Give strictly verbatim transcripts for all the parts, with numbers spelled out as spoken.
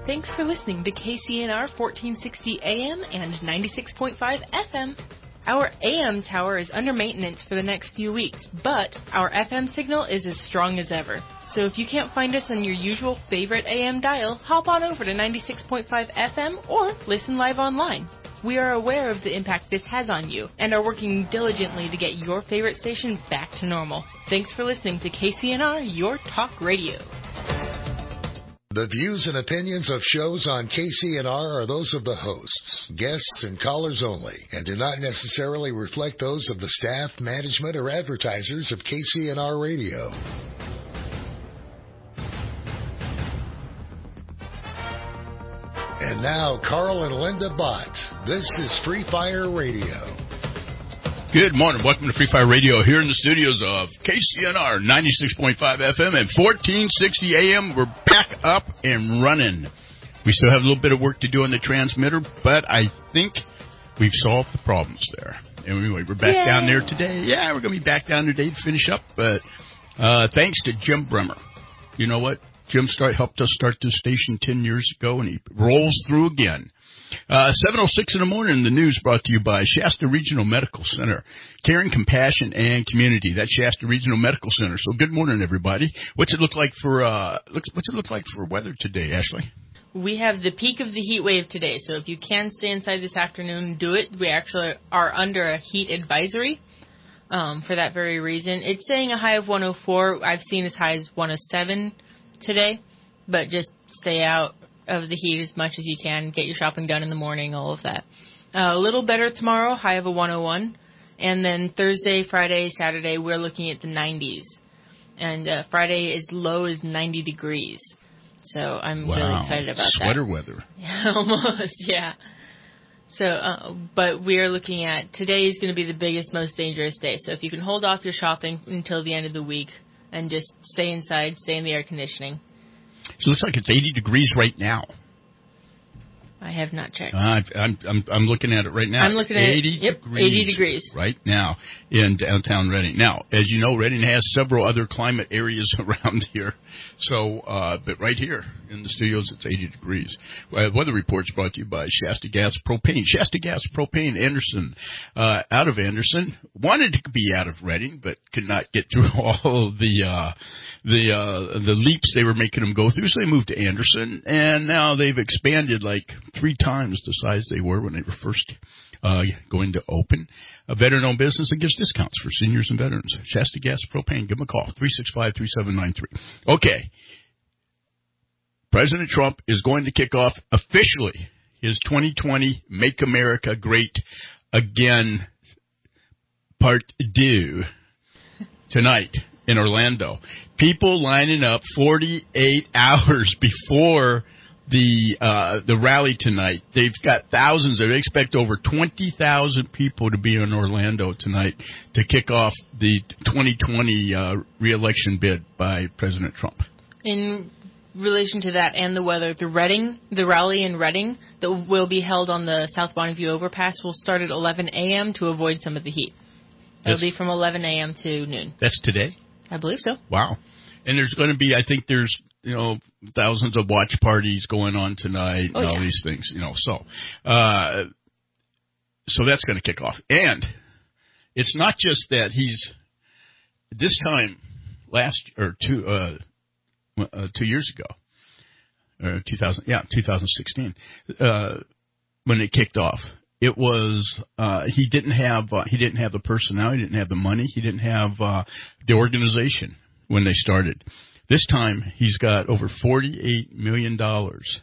Thanks for listening to K C N R fourteen sixty A M and ninety-six point five F M. Our A M tower is under maintenance for the next few weeks, but our F M signal is as strong as ever. So if you can't find us on your usual favorite A M dial, hop on over to ninety-six point five F M or listen live online. We are aware of the impact this has on you and are working diligently to get your favorite station back to normal. Thanks for listening to K C N R, your talk radio. The views and opinions of shows on K C N R are those of the hosts, guests, and callers only, and do not necessarily reflect those of the staff, management, or advertisers of K C N R Radio. And now, Carl and Linda Bott. This is Free Fire Radio. Good morning. Welcome to Free Fire Radio here in the studios of K C N R ninety-six point five F M and fourteen sixty A M. We're back up and running. We still have a little bit of work to do on the transmitter, but I think we've solved the problems there. Anyway, we're back Yay. down there today. Yeah, we're going to be back down today to finish up, but uh, thanks to Jim Bremer. You know what? Jim start, helped us start this station ten years ago, and he rolls through again. Uh, seven oh six in the morning, the news brought to you by Shasta Regional Medical Center. Caring, compassion, and community. That's Shasta Regional Medical Center. So good morning, everybody. What's it look like for, uh, looks, what's it look like for weather today, Ashley? We have the peak of the heat wave today, so if you can stay inside this afternoon, do it. We actually are under a heat advisory um, for that very reason. It's saying a high of one oh four. I've seen as high as one oh seven today, but just stay out of the heat as much as you can. Get your shopping done in the morning, all of that. Uh, a little better tomorrow, high of a one oh one. And then Thursday, Friday, Saturday, we're looking at the nineties. And uh, Friday is low as ninety degrees. So I'm wow. really excited about Sweater that. weather. Yeah, almost, yeah. So, uh, but we're looking at, today is going to be the biggest, most dangerous day. So if you can hold off your shopping until the end of the week and just stay inside, stay in the air conditioning. So it looks like it's eighty degrees right now. I have not checked. Uh, I'm I'm I'm looking at it right now. I'm looking at eighty it. Yep, degrees eighty degrees right now in downtown Reading. Now, as you know, Reading has several other climate areas around here. So, uh, but right here in the studios, it's eighty degrees. Uh, weather reports brought to you by Shasta Gas Propane. Shasta Gas Propane, Anderson, uh, out of Anderson, wanted to be out of Reading, but could not get through all of the uh, the uh, the leaps they were making them go through. So they moved to Anderson, and now they've expanded like three times the size they were when they were first uh, going to open. A veteran-owned business that gives discounts for seniors and veterans. Shasta Gas Propane. Give them a call, three six five, three seven nine three. Okay. President Trump is going to kick off officially his twenty twenty Make America Great Again Part Two tonight in Orlando. People lining up forty-eight hours before the uh, the rally tonight. They've got thousands. They expect over twenty thousand people to be in Orlando tonight to kick off the twenty twenty uh, re-election bid by President Trump. In relation to that and the weather, the Reading, the rally in Reading that will be held on the South Bonneview Overpass will start at eleven a.m. to avoid some of the heat. It'll be from eleven a.m. to noon. That's today? I believe so. Wow. And there's going to be, I think there's, you know, thousands of watch parties going on tonight oh, and all yeah. these things, you know. So, uh, so that's going to kick off. And it's not just that he's, this time last, or two, uh, uh, two years ago, or two thousand, yeah, two thousand sixteen, uh, when it kicked off. It was uh, he didn't have uh, he didn't have the personnel, he didn't have the money, he didn't have uh, the organization when they started. This time he's got over forty-eight million dollars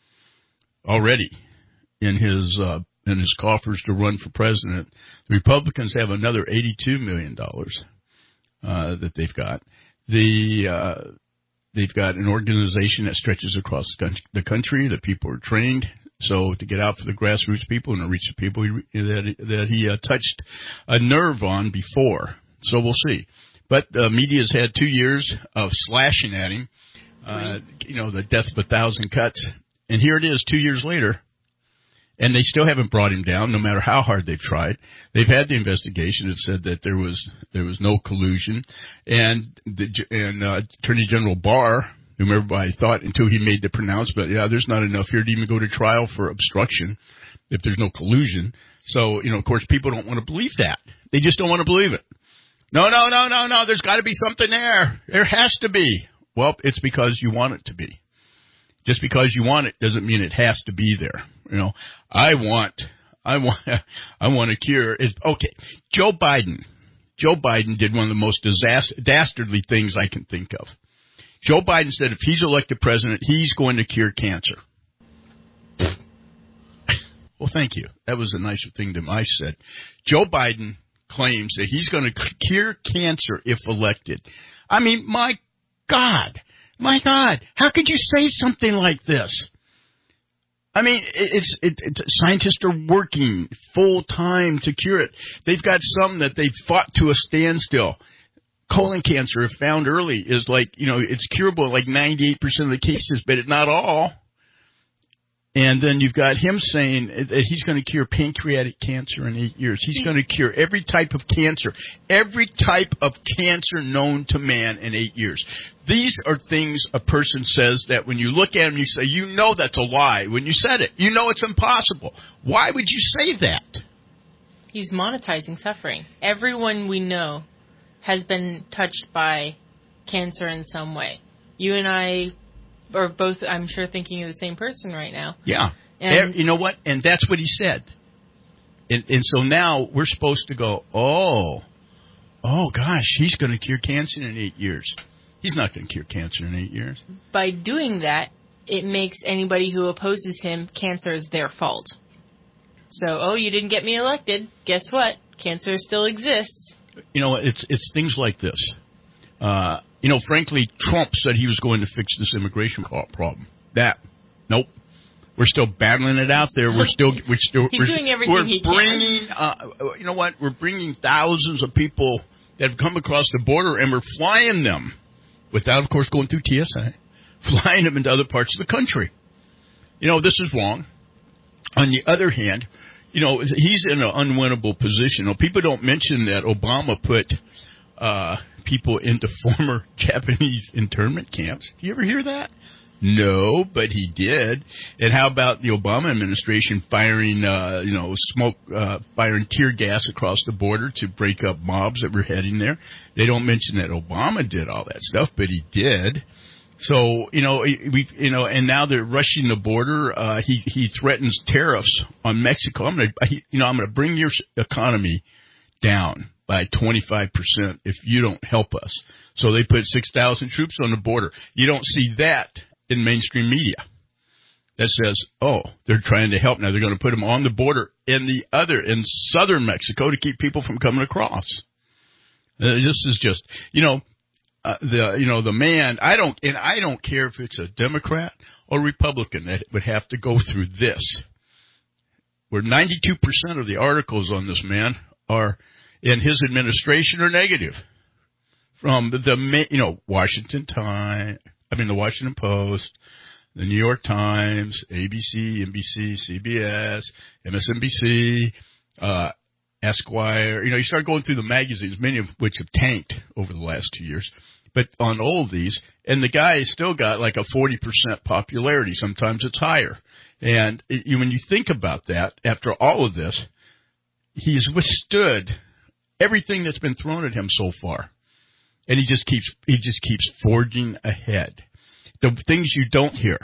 already in his uh, in his coffers to run for president. The Republicans have another eighty-two million dollars uh, that they've got. The uh, they've got an organization that stretches across the country. The people are trained. So to get out for the grassroots people and to reach the people he, that, that he uh, touched a nerve on before. So we'll see. But the uh, media's had two years of slashing at him, uh, you know, the death of a thousand cuts. And here it is two years later, and they still haven't brought him down, no matter how hard they've tried. They've had the investigation that said that there was there was no collusion. And, the, and uh, Attorney General Barr whom everybody thought until he made the pronouncement, yeah, there's not enough here to even go to trial for obstruction if there's no collusion. So, you know, of course, people don't want to believe that. They just don't want to believe it. No, no, no, no, no, there's got to be something there. There has to be. Well, it's because you want it to be. Just because you want it doesn't mean it has to be there. You know, I want, I want, I want a cure. Is okay. Joe Biden, Joe Biden did one of the most disaster, dastardly things I can think of. Joe Biden said if he's elected president, he's going to cure cancer. Well, thank you. That was a nicer thing than I said. Joe Biden claims that he's going to cure cancer if elected. I mean, my God, my God, how could you say something like this? I mean, it's, it, it's scientists are working full time to cure it. They've got some that they've fought to a standstill. Colon cancer, if found early, is like, you know, it's curable in like ninety-eight percent of the cases, but not all. And then you've got him saying that he's going to cure pancreatic cancer in eight years. He's going to cure every type of cancer, every type of cancer known to man in eight years. These are things a person says that when you look at him, you say, you know that's a lie. When you said it, you know it's impossible. Why would you say that? He's monetizing suffering. Everyone we know has been touched by cancer in some way. You and I are both, I'm sure, thinking of the same person right now. Yeah. And you know what? And that's what he said. And, and so now we're supposed to go, oh, oh, gosh, he's going to cure cancer in eight years. He's not going to cure cancer in eight years. By doing that, it makes anybody who opposes him, cancer is their fault. So, oh, you didn't get me elected. Guess what? Cancer still exists. You know, it's it's things like this. Uh, you know, frankly, Trump said he was going to fix this immigration problem. That, nope. We're still battling it out there. We're still, we're still, He's we're, doing everything we're he bringing, can. Uh, you know what? We're bringing thousands of people that have come across the border, and we're flying them without, of course, going through T S A, flying them into other parts of the country. You know, this is wrong. On the other hand, you know, he's in an unwinnable position. You know, people don't mention that Obama put uh, people into former Japanese internment camps. Do you ever hear that? No, but he did. And how about the Obama administration firing, uh, you know, smoke, uh, firing tear gas across the border to break up mobs that were heading there? They don't mention that Obama did all that stuff, but he did. So, you know, we, you know, and now they're rushing the border. Uh, he, he threatens tariffs on Mexico. I'm going to, you know, I'm going to bring your economy down by twenty-five percent if you don't help us. So they put six thousand troops on the border. You don't see that in mainstream media that says, oh, they're trying to help. Now they're going to put them on the border in the other, in southern Mexico to keep people from coming across. Uh, this is just, you know, uh, the, you know, the man, I don't, and I don't care if it's a Democrat or Republican that would have to go through this, where ninety-two percent of the articles on this man are in his administration are negative. From the, the you know, Washington Times, I mean, the Washington Post, the New York Times, A B C, N B C, C B S, M S N B C, uh, Esquire. You know, you start going through the magazines, many of which have tanked over the last two years. But on all of these, and the guy has still got like a forty percent popularity. Sometimes it's higher. And it, when you think about that, after all of this, he's withstood everything that's been thrown at him so far. And he just keeps he just keeps forging ahead. The things you don't hear.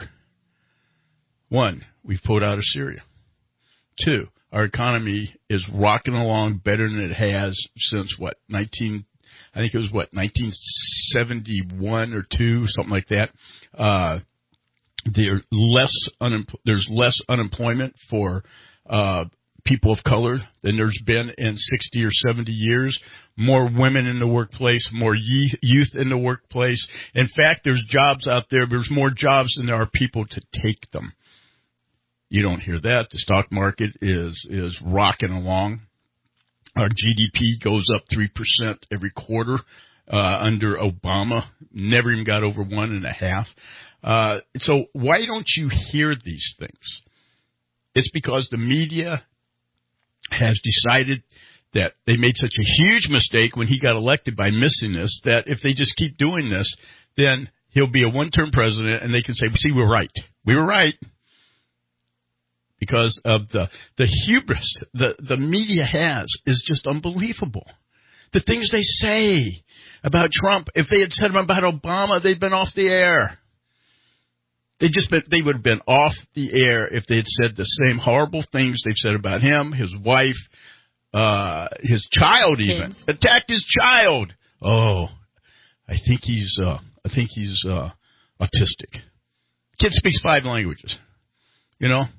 One, we've pulled out of Syria. Two, our economy is rocking along better than it has since what, nineteen I think it was what, nineteen seventy-one or two, something like that. Uh there less unempl- there's less unemployment for uh people of color than there's been in sixty or seventy years. More women in the workplace, more ye- youth in the workplace. In fact, there's jobs out there. There's more jobs than there are people to take them. You don't hear that. The stock market is is rocking along. Our G D P goes up three percent every quarter uh, under Obama. Never even got over one and a half. Uh, so why don't you hear these things? It's because the media has decided that they made such a huge mistake when he got elected by missing this, that if they just keep doing this, then he'll be a one-term president, and they can say, see, we're right. We were right. Because of the, the hubris the, the media has is just unbelievable. The things they say about Trump, if they had said them about Obama, they'd been off the air. They just been, they would have been off the air if they had said the same horrible things they've said about him, his wife, uh, his child even. Kids. Attacked his child. Oh, I think he's, uh, I think he's, uh, autistic. Kid speaks five languages. You know?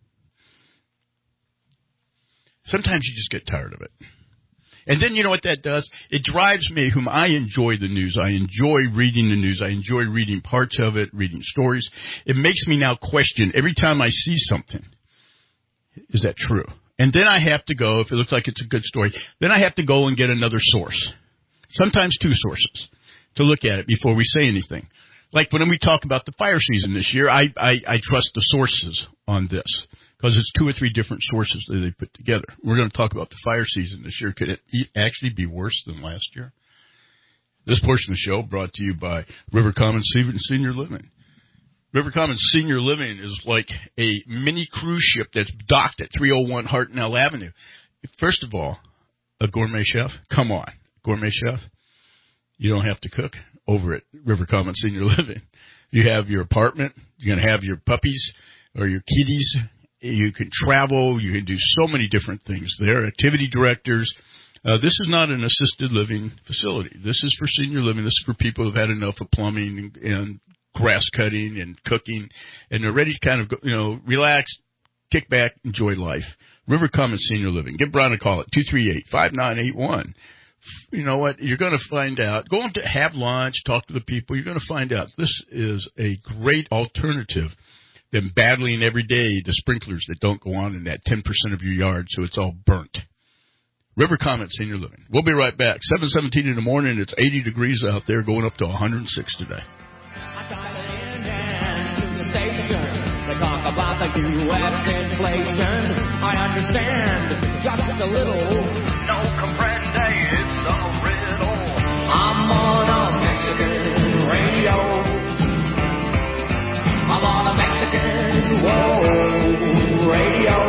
Sometimes you just get tired of it. And then you know what that does? It drives me, whom I enjoy the news. I enjoy reading the news. I enjoy reading parts of it, reading stories. It makes me now question every time I see something, is that true? And then I have to go, if it looks like it's a good story, then I have to go and get another source. Sometimes two sources to look at it before we say anything. Like when we talk about the fire season this year, I, I, I trust the sources on this. Because it's two or three different sources that they put together. We're going to talk about the fire season this year. Could it actually be worse than last year? This portion of the show brought to you by River Commons Senior Living. River Commons Senior Living is like a mini cruise ship that's docked at three oh one Hartnell Avenue. First of all, a gourmet chef? Come on, gourmet chef? You don't have to cook over at River Commons Senior Living. You have your apartment. You're going to have your puppies or your kitties. You can travel. You can do so many different things there. Activity directors. Uh, this is not an assisted living facility. This is for senior living. This is for people who've had enough of plumbing and, and grass cutting and cooking, and they're ready to kind of go, you know, relax, kick back, enjoy life. River Commons Senior Living. Give Brian a call at two three eight, five nine eight one. You know what? You're going to find out. Go on to have lunch, talk to the people. You're going to find out this is a great alternative than battling every day the sprinklers that don't go on in that ten percent of your yard so it's all burnt. River Commons Senior Living. We'll be right back. seven seventeen in the morning. It's eighty degrees out there, going up to one hundred six today. I tried to end to the station. They talk about the U S inflation. I understand just a little. No comprende, it's a riddle. I'm on a Mexican radio. I'm on a Mexican, whoa, radio.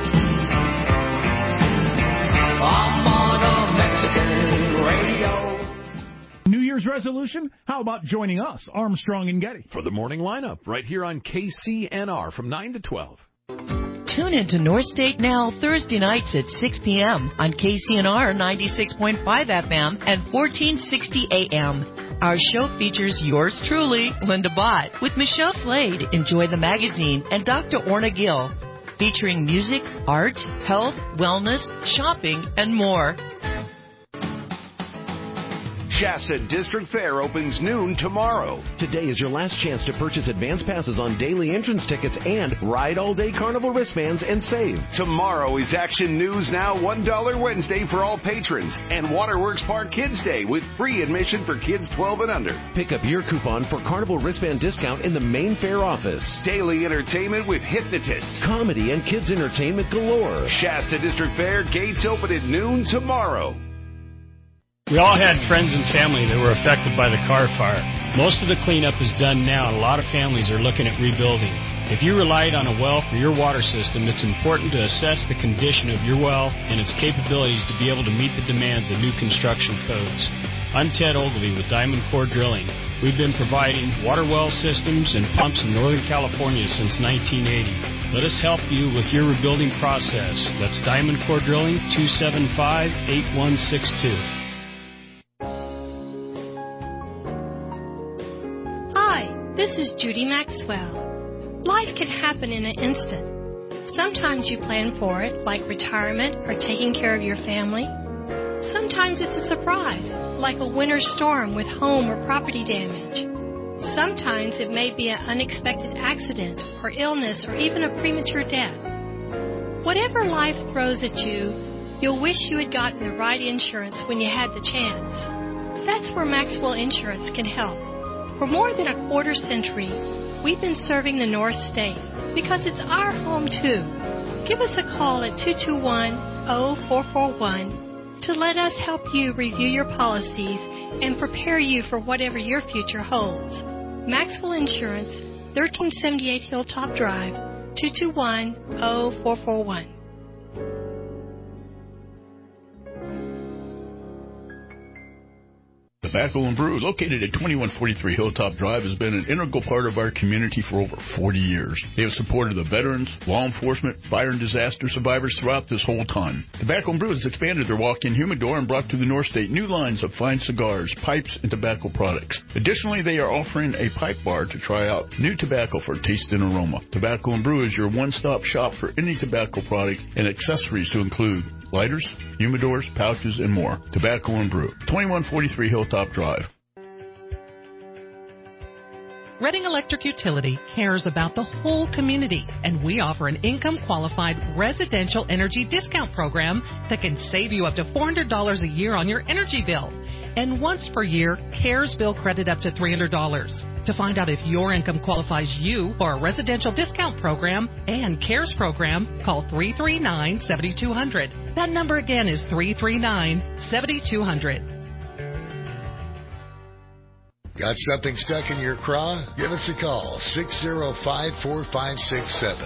I'm on a Mexican radio. New Year's resolution? How about joining us, Armstrong and Getty? For the morning lineup, right here on K C N R from nine to twelve. Tune into North State Now Thursday nights at six p.m. on K C N R ninety-six point five F M and fourteen sixty A M. Our show features yours truly, Linda Bott, with Michelle Slade, Enjoy the Magazine, and Doctor Orna Gill, featuring music, art, health, wellness, shopping, and more. Shasta District Fair opens noon tomorrow. Today is your last chance to purchase advance passes on daily entrance tickets and ride all-day carnival wristbands and save. Tomorrow is Action News Now one dollar Wednesday for all patrons and Waterworks Park Kids Day with free admission for kids twelve and under. Pick up your coupon for carnival wristband discount in the main fair office. Daily entertainment with hypnotists. Comedy and kids entertainment galore. Shasta District Fair, gates open at noon tomorrow. We all had friends and family that were affected by the Carr fire. Most of the cleanup is done now, and a lot of families are looking at rebuilding. If you relied on a well for your water system, it's important to assess the condition of your well and its capabilities to be able to meet the demands of new construction codes. I'm Ted Ogilvie with Diamond Core Drilling. We've been providing water well systems and pumps in Northern California since nineteen eighty. Let us help you with your rebuilding process. That's Diamond Core Drilling, two seven five, eight one six two. This is Judy Maxwell. Life can happen in an instant. Sometimes you plan for it, like retirement or taking care of your family. Sometimes it's a surprise, like a winter storm with home or property damage. Sometimes it may be an unexpected accident or illness or even a premature death. Whatever life throws at you, you'll wish you had gotten the right insurance when you had the chance. That's where Maxwell Insurance can help. For more than a quarter century, we've been serving the North State because it's our home too. Give us a call at two two one, zero four four one to let us help you review your policies and prepare you for whatever your future holds. Maxwell Insurance, thirteen seventy-eight Hilltop Drive, two two one, zero four four one. Tobacco and Brew, located at twenty-one forty-three Hilltop Drive, has been an integral part of our community for over forty years. They have supported the veterans, law enforcement, fire and disaster survivors throughout this whole time. Tobacco and Brew has expanded their walk-in humidor and brought to the North State new lines of fine cigars, pipes, and tobacco products. Additionally, they are offering a pipe bar to try out new tobacco for taste and aroma. Tobacco and Brew is your one-stop shop for any tobacco product and accessories to include lighters, humidors, pouches, and more. Tobacco and Brew, twenty-one forty-three Hilltop Drive. Reading Electric Utility cares about the whole community, and we offer an income-qualified residential energy discount program that can save you up to four hundred dollars a year on your energy bill. And once per year, CARES bill credit up to three hundred dollars. To find out if your income qualifies you for a residential discount program and CARES program, call three three nine, seven two zero zero. That number again is three three nine, seven two zero zero. Got something stuck in your craw? Give us a call, six oh five, four five six seven.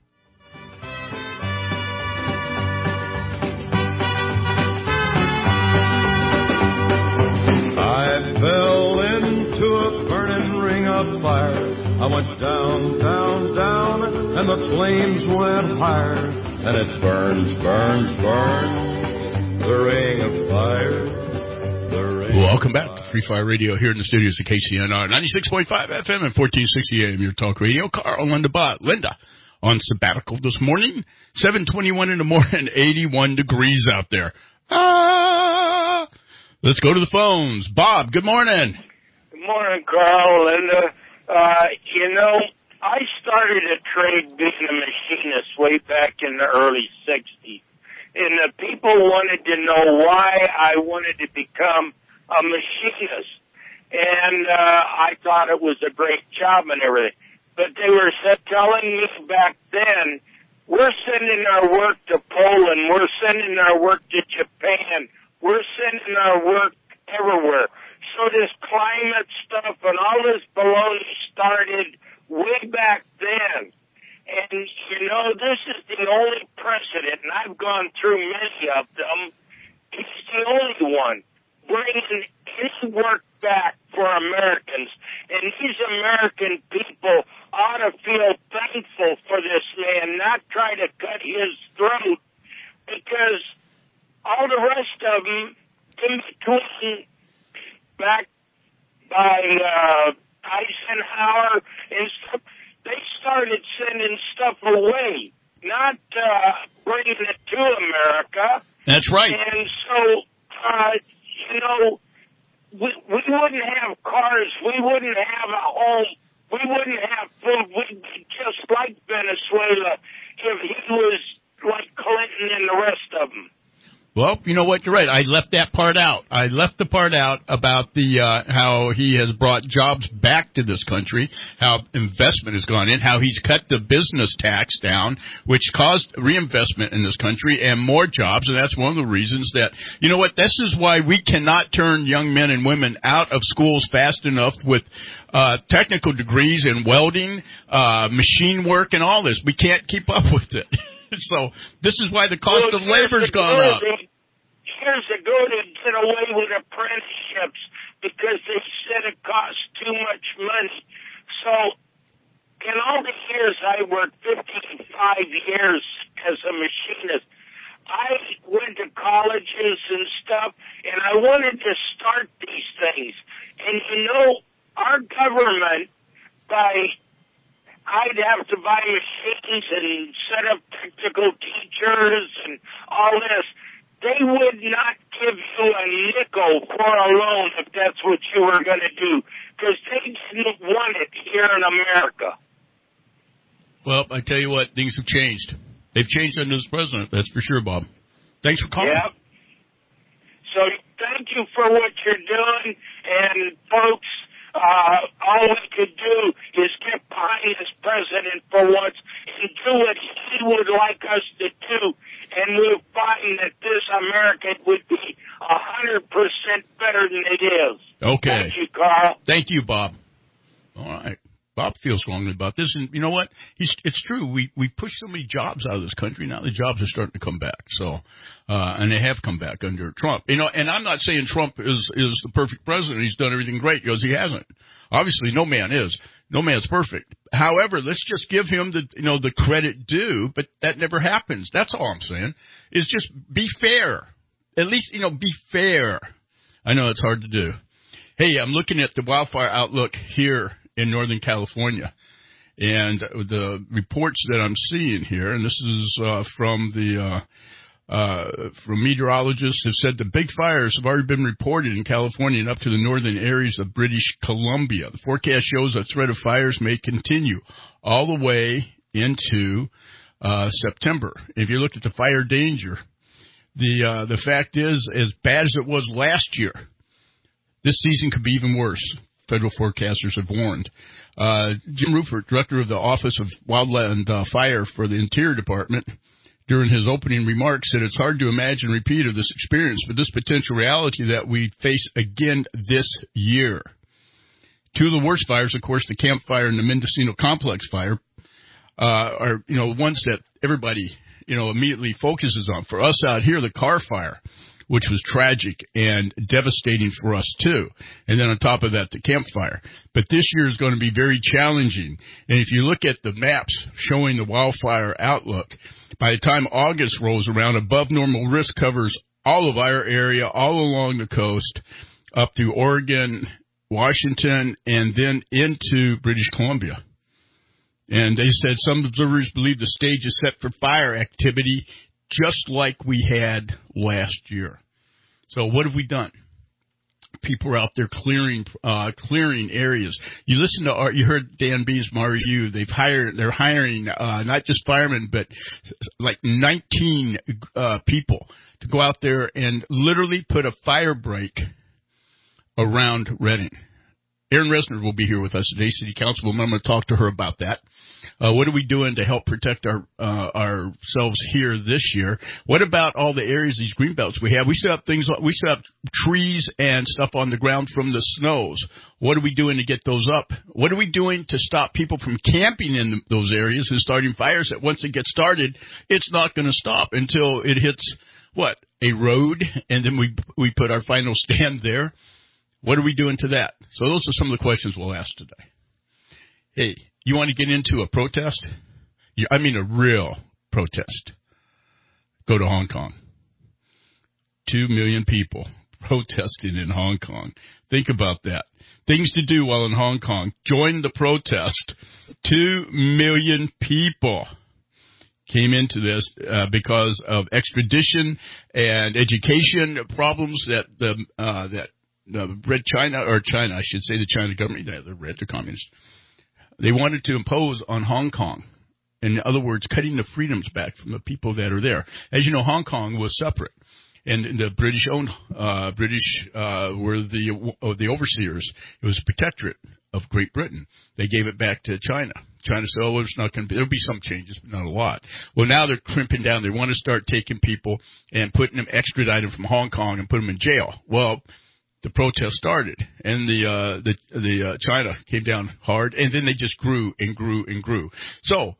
I fell into a burning ring of fire. I went down, down, down, and the flames went higher. And it burns, burns, burns, the ring of fire. Welcome back to Free Fire Radio here in the studios of K C N R, ninety-six point five F M and fourteen sixty A M, your talk radio. Carl and Linda Bott. Linda on sabbatical this morning, seven twenty-one in the morning, eighty-one degrees out there. Ah! Let's go to the phones. Bob, good morning. Good morning, Carl, Linda. Uh, you know, I started a trade being a machinist way back in the early sixties. And the people wanted to know why I wanted to become a machinist. And uh, I thought it was a great job and everything. But they were telling me back then, we're sending our work to Poland, we're sending our work to Japan, we're sending our work everywhere. So this climate stuff and all this baloney started way back then. And, you know, this is the only precedent, and I've gone through many of them. It's the only one bringing his work back for Americans. And these American people ought to feel thankful for this man, not try to cut his throat, because all the rest of them, in between, back by uh, Eisenhower and stuff, they started sending stuff away, not uh, bringing it to America. That's right. And so, uh, you know, we, we wouldn't have cars, we wouldn't have a home, we wouldn't have food. We'd be just like Venezuela if he was like Clinton and the rest of them. Well, you know what? You're right. I left that part out. I left the part out about the uh, how he has brought jobs back to this country, how investment has gone in, how he's cut the business tax down, which caused reinvestment in this country and more jobs. And that's one of the reasons that, you know what, this is why we cannot turn young men and women out of schools fast enough with uh technical degrees in welding, uh machine work, and all this. We can't keep up with it. So this is why the cost well, of labor's gone up. Years ago, they did away with apprenticeships because they said it cost too much money. So in all the years I worked, fifty-five years as a machinist, I went to colleges and stuff, and I wanted to start these things. And you know, our government, by I'd have to buy machines and set up technical teachers and all this. They would not give you a nickel for a loan if that's what you were going to do, because they didn't want it here in America. Well, I tell you what, things have changed. They've changed under this president, that's for sure, Bob. Thanks for calling. Yeah. So thank you for what you're doing, and folks, Uh, all we could do is get behind this president for once and do what he would like us to do, and we'll find that this America would be a hundred percent better than it is. Okay. Thank you, Carl. Thank you, Bob. All Trump feels strongly about this, and you know what? He's, it's true. We we pushed so many jobs out of this country. Now the jobs are starting to come back. So, uh, and they have come back under Trump. You know, and I'm not saying Trump is is the perfect president. He's done everything great, because he hasn't. Obviously, no man is. No man's perfect. However, let's just give him the you know the credit due. But that never happens. That's all I'm saying. Is just be fair. At least you know be fair. I know it's hard to do. Hey, I'm looking at the wildfire outlook here in Northern California, and the reports that I'm seeing here, and this is uh, from the uh, uh, from meteorologists, have said the big fires have already been reported in California and up to the northern areas of British Columbia. The forecast shows a threat of fires may continue all the way into uh, September. If you look at the fire danger, the uh, the fact is, as bad as it was last year, this season could be even worse. Federal forecasters have warned. Uh, Jim Rupert, director of the Office of Wildland uh, Fire for the Interior Department, during his opening remarks said it's hard to imagine a repeat of this experience, but this potential reality that we face again this year. Two of the worst fires, of course, the Camp Fire and the Mendocino Complex Fire, uh, are, you know, ones that everybody, you know, immediately focuses on. For us out here, the Carr Fire, which was tragic and devastating for us, too. And then on top of that, the Camp Fire. But this year is going to be very challenging. And if you look at the maps showing the wildfire outlook, by the time August rolls around, above normal risk covers all of our area, all along the coast, up through Oregon, Washington, and then into British Columbia. And they said some observers believe the stage is set for fire activity just like we had last year. So what have we done? People are out there clearing, uh, clearing areas. You listen to, our, you heard Dan B's from R E U. They've hired, they're hiring, uh, not just firemen, but like nineteen, uh, people to go out there and literally put a fire break around Redding. Erin Resner will be here with us today, City Councilwoman. I'm going to talk to her about that. Uh, what are we doing to help protect our uh, ourselves here this year? What about all the areas, these green belts we have? We set up things, we set up trees and stuff on the ground from the snows. What are we doing to get those up? What are we doing to stop people from camping in those areas and starting fires that once it gets started, it's not going to stop until it hits, what, a road, and then we we put our final stand there? What are we doing to that? So those are some of the questions we'll ask today. Hey, you want to get into a protest? I mean a real protest. Go to Hong Kong. Two million people protesting in Hong Kong. Think about that. Things to do while in Hong Kong. Join the protest. Two million people came into this uh, because of extradition and education problems that the uh, that the Red China, or China, I should say, the China government, they're red, they're communist. They wanted to impose on Hong Kong. In other words, cutting the freedoms back from the people that are there. As you know, Hong Kong was separate, and the British owned, uh, British uh, were the uh, the overseers. It was a protectorate of Great Britain. They gave it back to China. China said, "Oh, it's not going to be. There'll be some changes, but not a lot." Well, now they're crimping down. They want to start taking people and putting them, extraditing from Hong Kong and put them in jail. Well, the protest started, and the uh, the the uh, China came down hard, and then they just grew and grew and grew. So,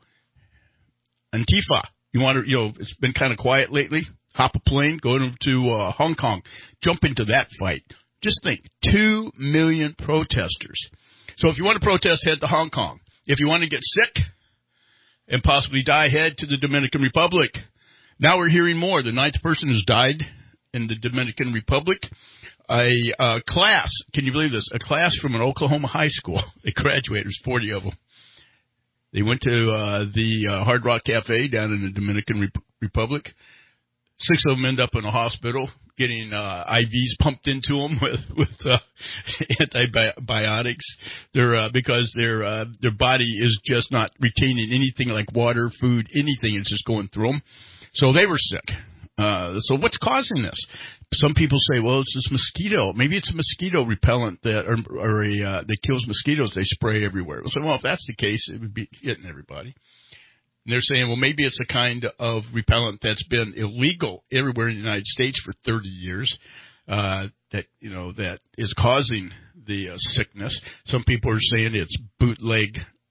Antifa, you want to, you know, it's been kind of quiet lately. Hop a plane, go to uh, Hong Kong, jump into that fight. Just think, two million protesters. So, if you want to protest, head to Hong Kong. If you want to get sick and possibly die, head to the Dominican Republic. Now we're hearing more. The ninth person has died in the Dominican Republic. A uh, class, can you believe this? A class from an Oklahoma high school. They graduated. There's forty of them. They went to uh, the uh, Hard Rock Cafe down in the Dominican Rep- Republic. Six of them end up in a hospital getting uh, I Vs pumped into them with with uh, antibiotics. They're uh, because their uh, their body is just not retaining anything like water, food, anything. It's just going through them. So they were sick. Uh, so what's causing this? Some people say, well, it's this mosquito. Maybe it's a mosquito repellent that, or, or a, uh, that kills mosquitoes. They spray everywhere. So, well, if that's the case, it would be hitting everybody. And they're saying, well, maybe it's a kind of repellent that's been illegal everywhere in the United States for thirty years. Uh, that, you know, that is causing the uh, sickness. Some people are saying it's bootleg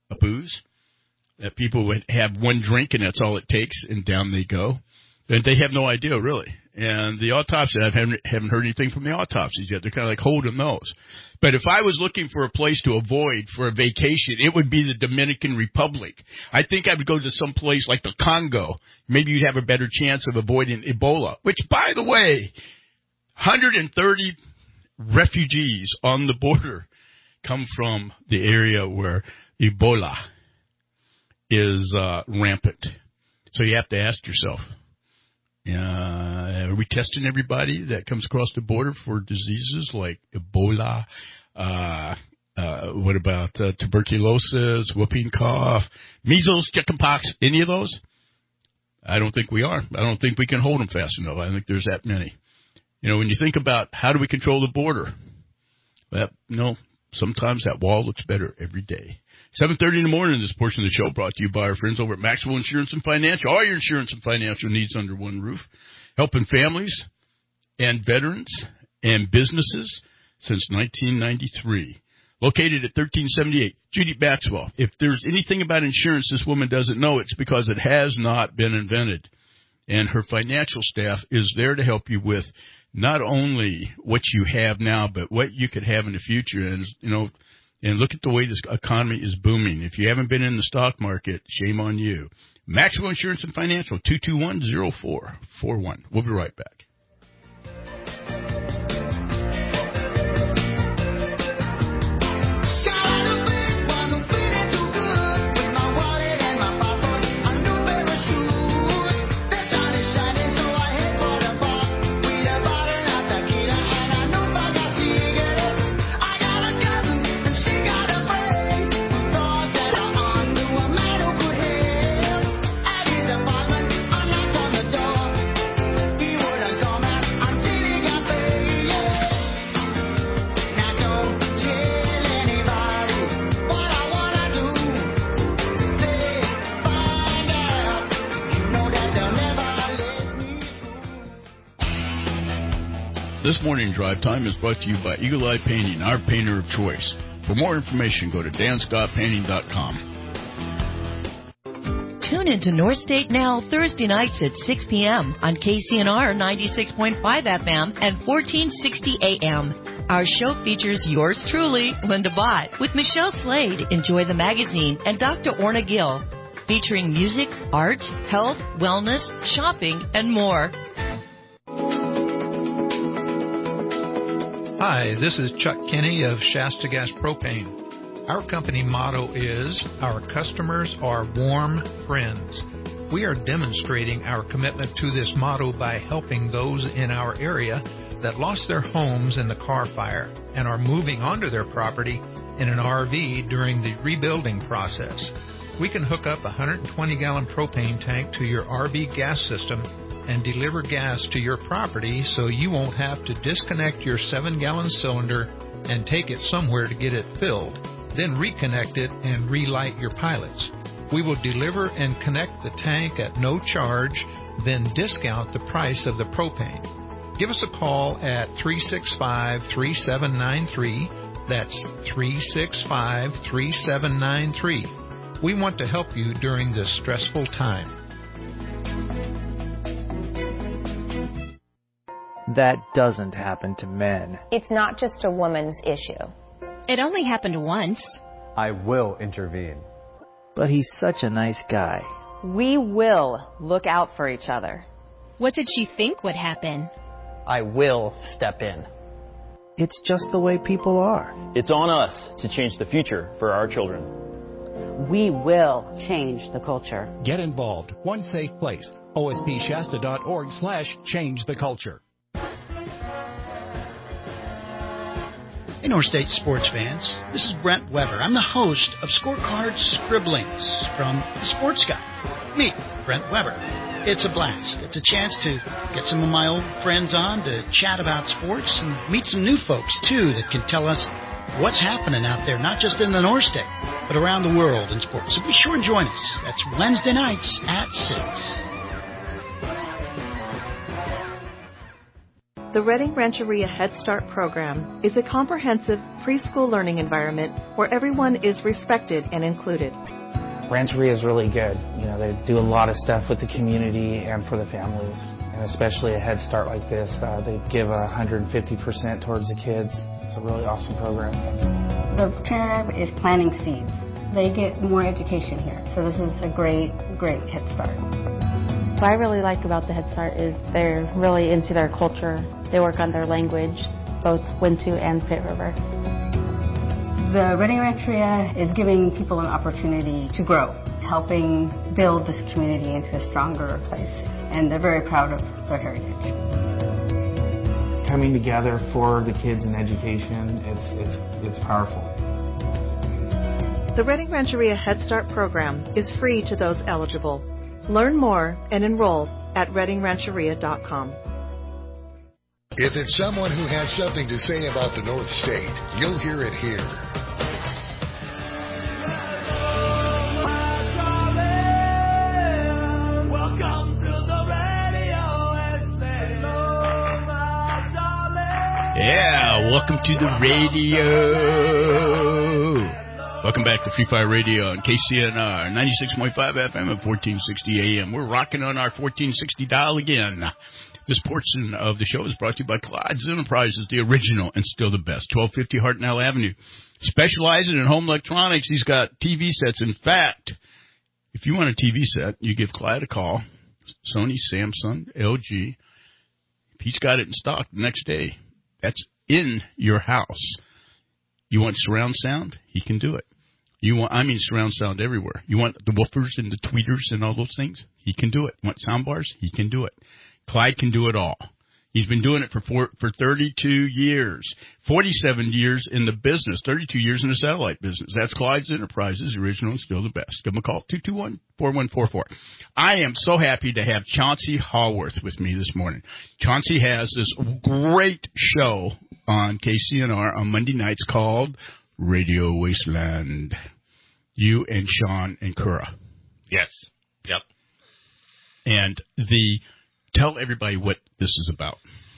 a booze, that people would have one drink and that's all it takes, and down they go. And they have no idea, really. And the autopsy, I haven't, haven't heard anything from the autopsies yet. They're kind of like holding those. But if I was looking for a place to avoid for a vacation, it would be the Dominican Republic. I think I would go to some place like the Congo. Maybe you'd have a better chance of avoiding Ebola, which, by the way, one hundred thirty refugees on the border come from the area where Ebola is uh, rampant. So you have to ask yourself, uh, are we testing everybody that comes across the border for diseases like Ebola? Uh, uh, what about uh, tuberculosis, whooping cough, measles, chickenpox, any of those? I don't think we are. I don't think we can hold them fast enough. I think there's that many. You know, when you think about how do we control the border, well, you know, sometimes that wall looks better every day. seven thirty in the morning, this portion of the show brought to you by our friends over at Maxwell Insurance and Financial. All your insurance and financial needs under one roof, helping families and veterans and businesses since nineteen ninety-three. Located at thirteen seventy-eight, Judy Maxwell. If there's anything about insurance this woman doesn't know, it's because it has not been invented. And her financial staff is there to help you with not only what you have now, but what you could have in the future. And, you know, and look at the way this economy is booming. If you haven't been in the stock market, shame on you. Maxwell Insurance and Financial, two two one, zero four four one. We'll be right back. This morning drive time is brought to you by Eagle Eye Painting, our painter of choice. For more information, go to dan scott painting dot com. Tune into North State Now Thursday nights at six p.m. on K C N R ninety-six point five F M and fourteen sixty A M. Our show features yours truly, Linda Bott, with Michelle Slade, Enjoy the Magazine, and Doctor Orna Gill, featuring music, art, health, wellness, shopping, and more. Hi, this is Chuck Kinney of Shasta Gas Propane. Our company motto is, our customers are warm friends. We are demonstrating our commitment to this motto by helping those in our area that lost their homes in the car fire and are moving onto their property in an R V during the rebuilding process. We can hook up a one hundred twenty gallon propane tank to your R V gas system and deliver gas to your property so you won't have to disconnect your seven gallon cylinder and take it somewhere to get it filled, then reconnect it and relight your pilots. We will deliver and connect the tank at no charge, then discount the price of the propane. Give us a call at three six five, three seven nine three. That's three six five, three seven nine three. We want to help you during this stressful time. That doesn't happen to men. It's not just a woman's issue. It only happened once. I will intervene. But he's such a nice guy. We will look out for each other. What did she think would happen? I will step in. It's just the way people are. It's on us to change the future for our children. We will change the culture. Get involved. One safe place. O S P Shasta dot org slash change the culture. Hey, North State sports fans. This is Brent Weber. I'm the host of Scorecard Scribblings from The Sports Guy. Meet Brent Weber. It's a blast. It's a chance to get some of my old friends on to chat about sports and meet some new folks, too, that can tell us what's happening out there, not just in the North State, but around the world in sports. So be sure and join us. That's Wednesday nights at six. The Redding Rancheria Head Start program is a comprehensive preschool learning environment where everyone is respected and included. Rancheria is really good. You know, they do a lot of stuff with the community and for the families. And especially a Head Start like this, uh, they give one hundred fifty percent towards the kids. It's a really awesome program. The program is planting seeds. They get more education here. So this is a great, great Head Start. What I really like about the Head Start is they're really into their culture. They work on their language, both Wintu and Pitt River. The Redding Rancheria is giving people an opportunity to grow, helping build this community into a stronger place, and they're very proud of their heritage. Coming together for the kids in education, it's, it's, it's powerful. The Redding Rancheria Head Start program is free to those eligible. Learn more and enroll at redding rancheria dot com. If it's someone who has something to say about the North State, you'll hear it here. Yeah, welcome to the radio. Welcome back to Free Fire Radio on K C N R, ninety-six point five F M at fourteen sixty A M. We're rocking on our fourteen sixty dial again. This portion of the show is brought to you by Clyde's Enterprises, the original and still the best. twelve fifty Hartnell Avenue. Specializing in home electronics, he's got T V sets. In fact, if you want a T V set, you give Clyde a call. Sony, Samsung, L G. If he's got it in stock the next day, that's in your house. You want surround sound? He can do it. You want, I mean, surround sound everywhere. You want the woofers and the tweeters and all those things? He can do it. Want sound bars? He can do it. Clyde can do it all. He's been doing it for four, for thirty-two years, forty-seven years in the business, thirty-two years in the satellite business. That's Clyde's Enterprises, original and still the best. Give him a call, two two one, four one four four. I am so happy to have Chauncey Haworth with me this morning. Chauncey has this great show on K C N R on Monday nights called Radio Wasteland. You and Sean and Kura. Yes. Yep. And the... Tell everybody what this is about.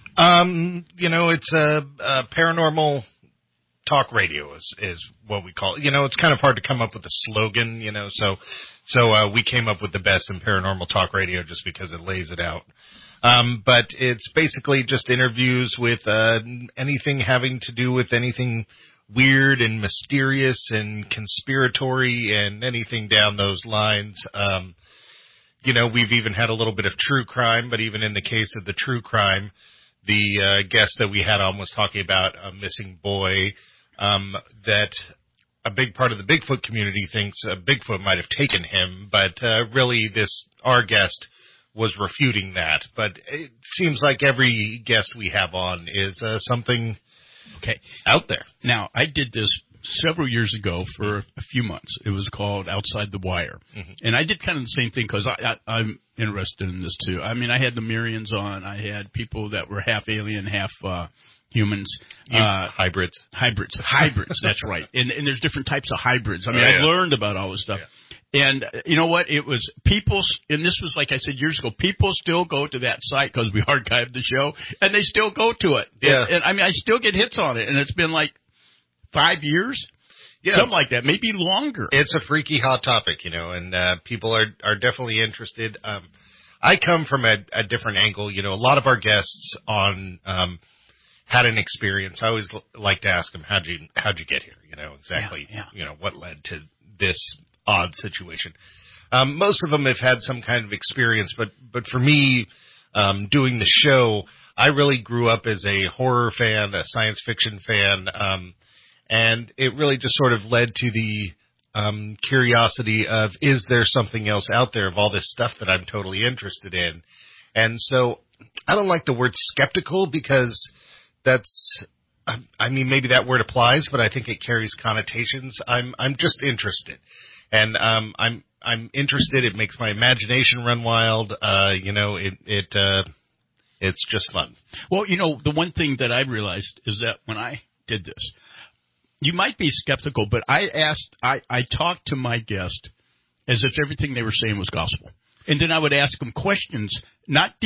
Um, you know, it's a, a paranormal talk radio is, is what we call it. You know, it's kind of hard to come up with a slogan, you know, so so uh, we came up with the best in paranormal talk radio just because it lays it out. Um, but it's basically just interviews with uh, anything having to do with anything weird and mysterious and conspiratory and anything down those lines. Um You know, we've even had a little bit of true crime, but even in the case of the true crime, the uh, guest that we had on was talking about a missing boy um, that a big part of the Bigfoot community thinks uh, Bigfoot might have taken him, but uh, really this our guest was refuting that. But it seems like every guest we have on is uh, something okay out there. Now, I did this several years ago for a few months. It was called Outside the Wire. Mm-hmm. And I did kind of the same thing because I, I, I'm interested in this too. I mean, I had the Myrians on. I had people that were half alien, half uh, humans. Uh, hybrids. Hybrids. Hybrids, that's right. And, and there's different types of hybrids. I mean, oh, yeah. I learned about all this stuff. Yeah. And uh, you know what? It was people, and this was like I said years ago, people still go to that site because we archived the show, and they still go to it. Yeah. And, and I mean, I still get hits on it, and it's been like five years? Yeah. Something like that, maybe longer. It's a freaky hot topic, you know, and uh, people are, are definitely interested. Um, I come from a, a different angle. You know, a lot of our guests on um, had an experience. I always l- like to ask them, how'd you, how'd you get here? You know, exactly, yeah, yeah. you know, what led to this odd situation. Um, most of them have had some kind of experience, but, but for me, um, doing the show, I really grew up as a horror fan, a science fiction fan, um, and it really just sort of led to the um, curiosity of, is there something else out there of all this stuff that I'm totally interested in? And so I don't like the word skeptical because that's, I mean, maybe that word applies, but I think it carries connotations. I'm I'm just interested. And um, I'm I'm interested. It makes my imagination run wild. Uh, you know, it it uh, it's just fun. Well, you know, the one thing that I realized is that when I did this, you might be skeptical, but I asked, I, I talked to my guest as if everything they were saying was gospel. And then I would ask them questions, not deep,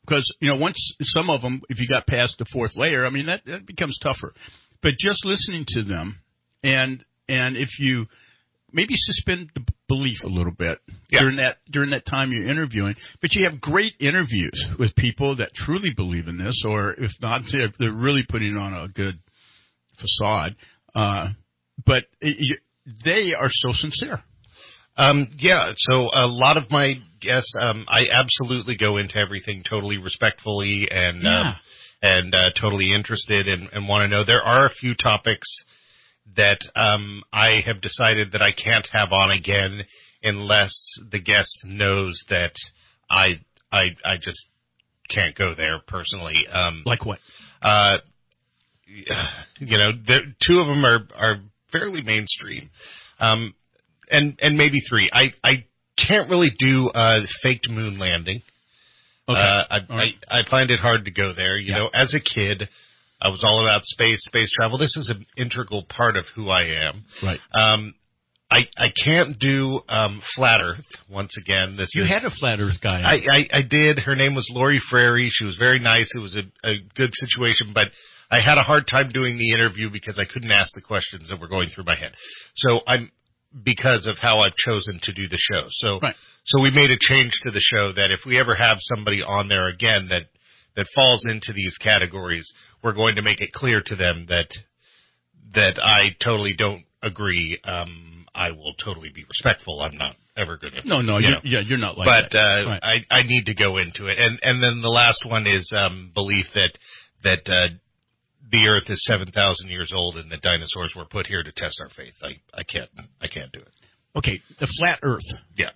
because, you know, once some of them, if you got past the fourth layer, I mean, that, that becomes tougher. But just listening to them, and and if you maybe suspend the belief a little bit yeah. during that during that time you're interviewing, but you have great interviews with people that truly believe in this, or if not, they're, they're really putting on a good facade. Uh, but it, they are so sincere. Um, yeah, so a lot of my guests, um, I absolutely go into everything totally respectfully and yeah. um, and uh, totally interested and, and want to know. There are a few topics that um, I have decided that I can't have on again unless the guest knows that I I I just can't go there personally. Um, like what? Uh, you know, the, two of them are are fairly mainstream. Um, And and maybe three. I, I can't really do uh, faked moon landing. Okay. Uh, I, right. I I find it hard to go there. You yeah. know, as a kid, I was all about space, space travel. This is an integral part of who I am. Right. Um, I I can't do um, flat Earth. Once again, this you is, had a flat Earth guy. I, I I did. Her name was Lori Frary. She was very nice. It was a, a good situation, but I had a hard time doing the interview because I couldn't ask the questions that were going through my head. So I'm. Because of how I've chosen to do the show. So, right. so we made a change to the show that if we ever have somebody on there again that, that falls into these categories, we're going to make it clear to them that, that I totally don't agree. Um, I will totally be respectful. I'm not ever going to. No, no, you you're, know. yeah, you're not like but, that. But, uh, right. I, I need to go into it. And, and then the last one is, um, belief that, that, uh, the Earth is seven thousand years old and the dinosaurs were put here to test our faith. I, I can't, I can't do it. Okay. The flat Earth. Yeah.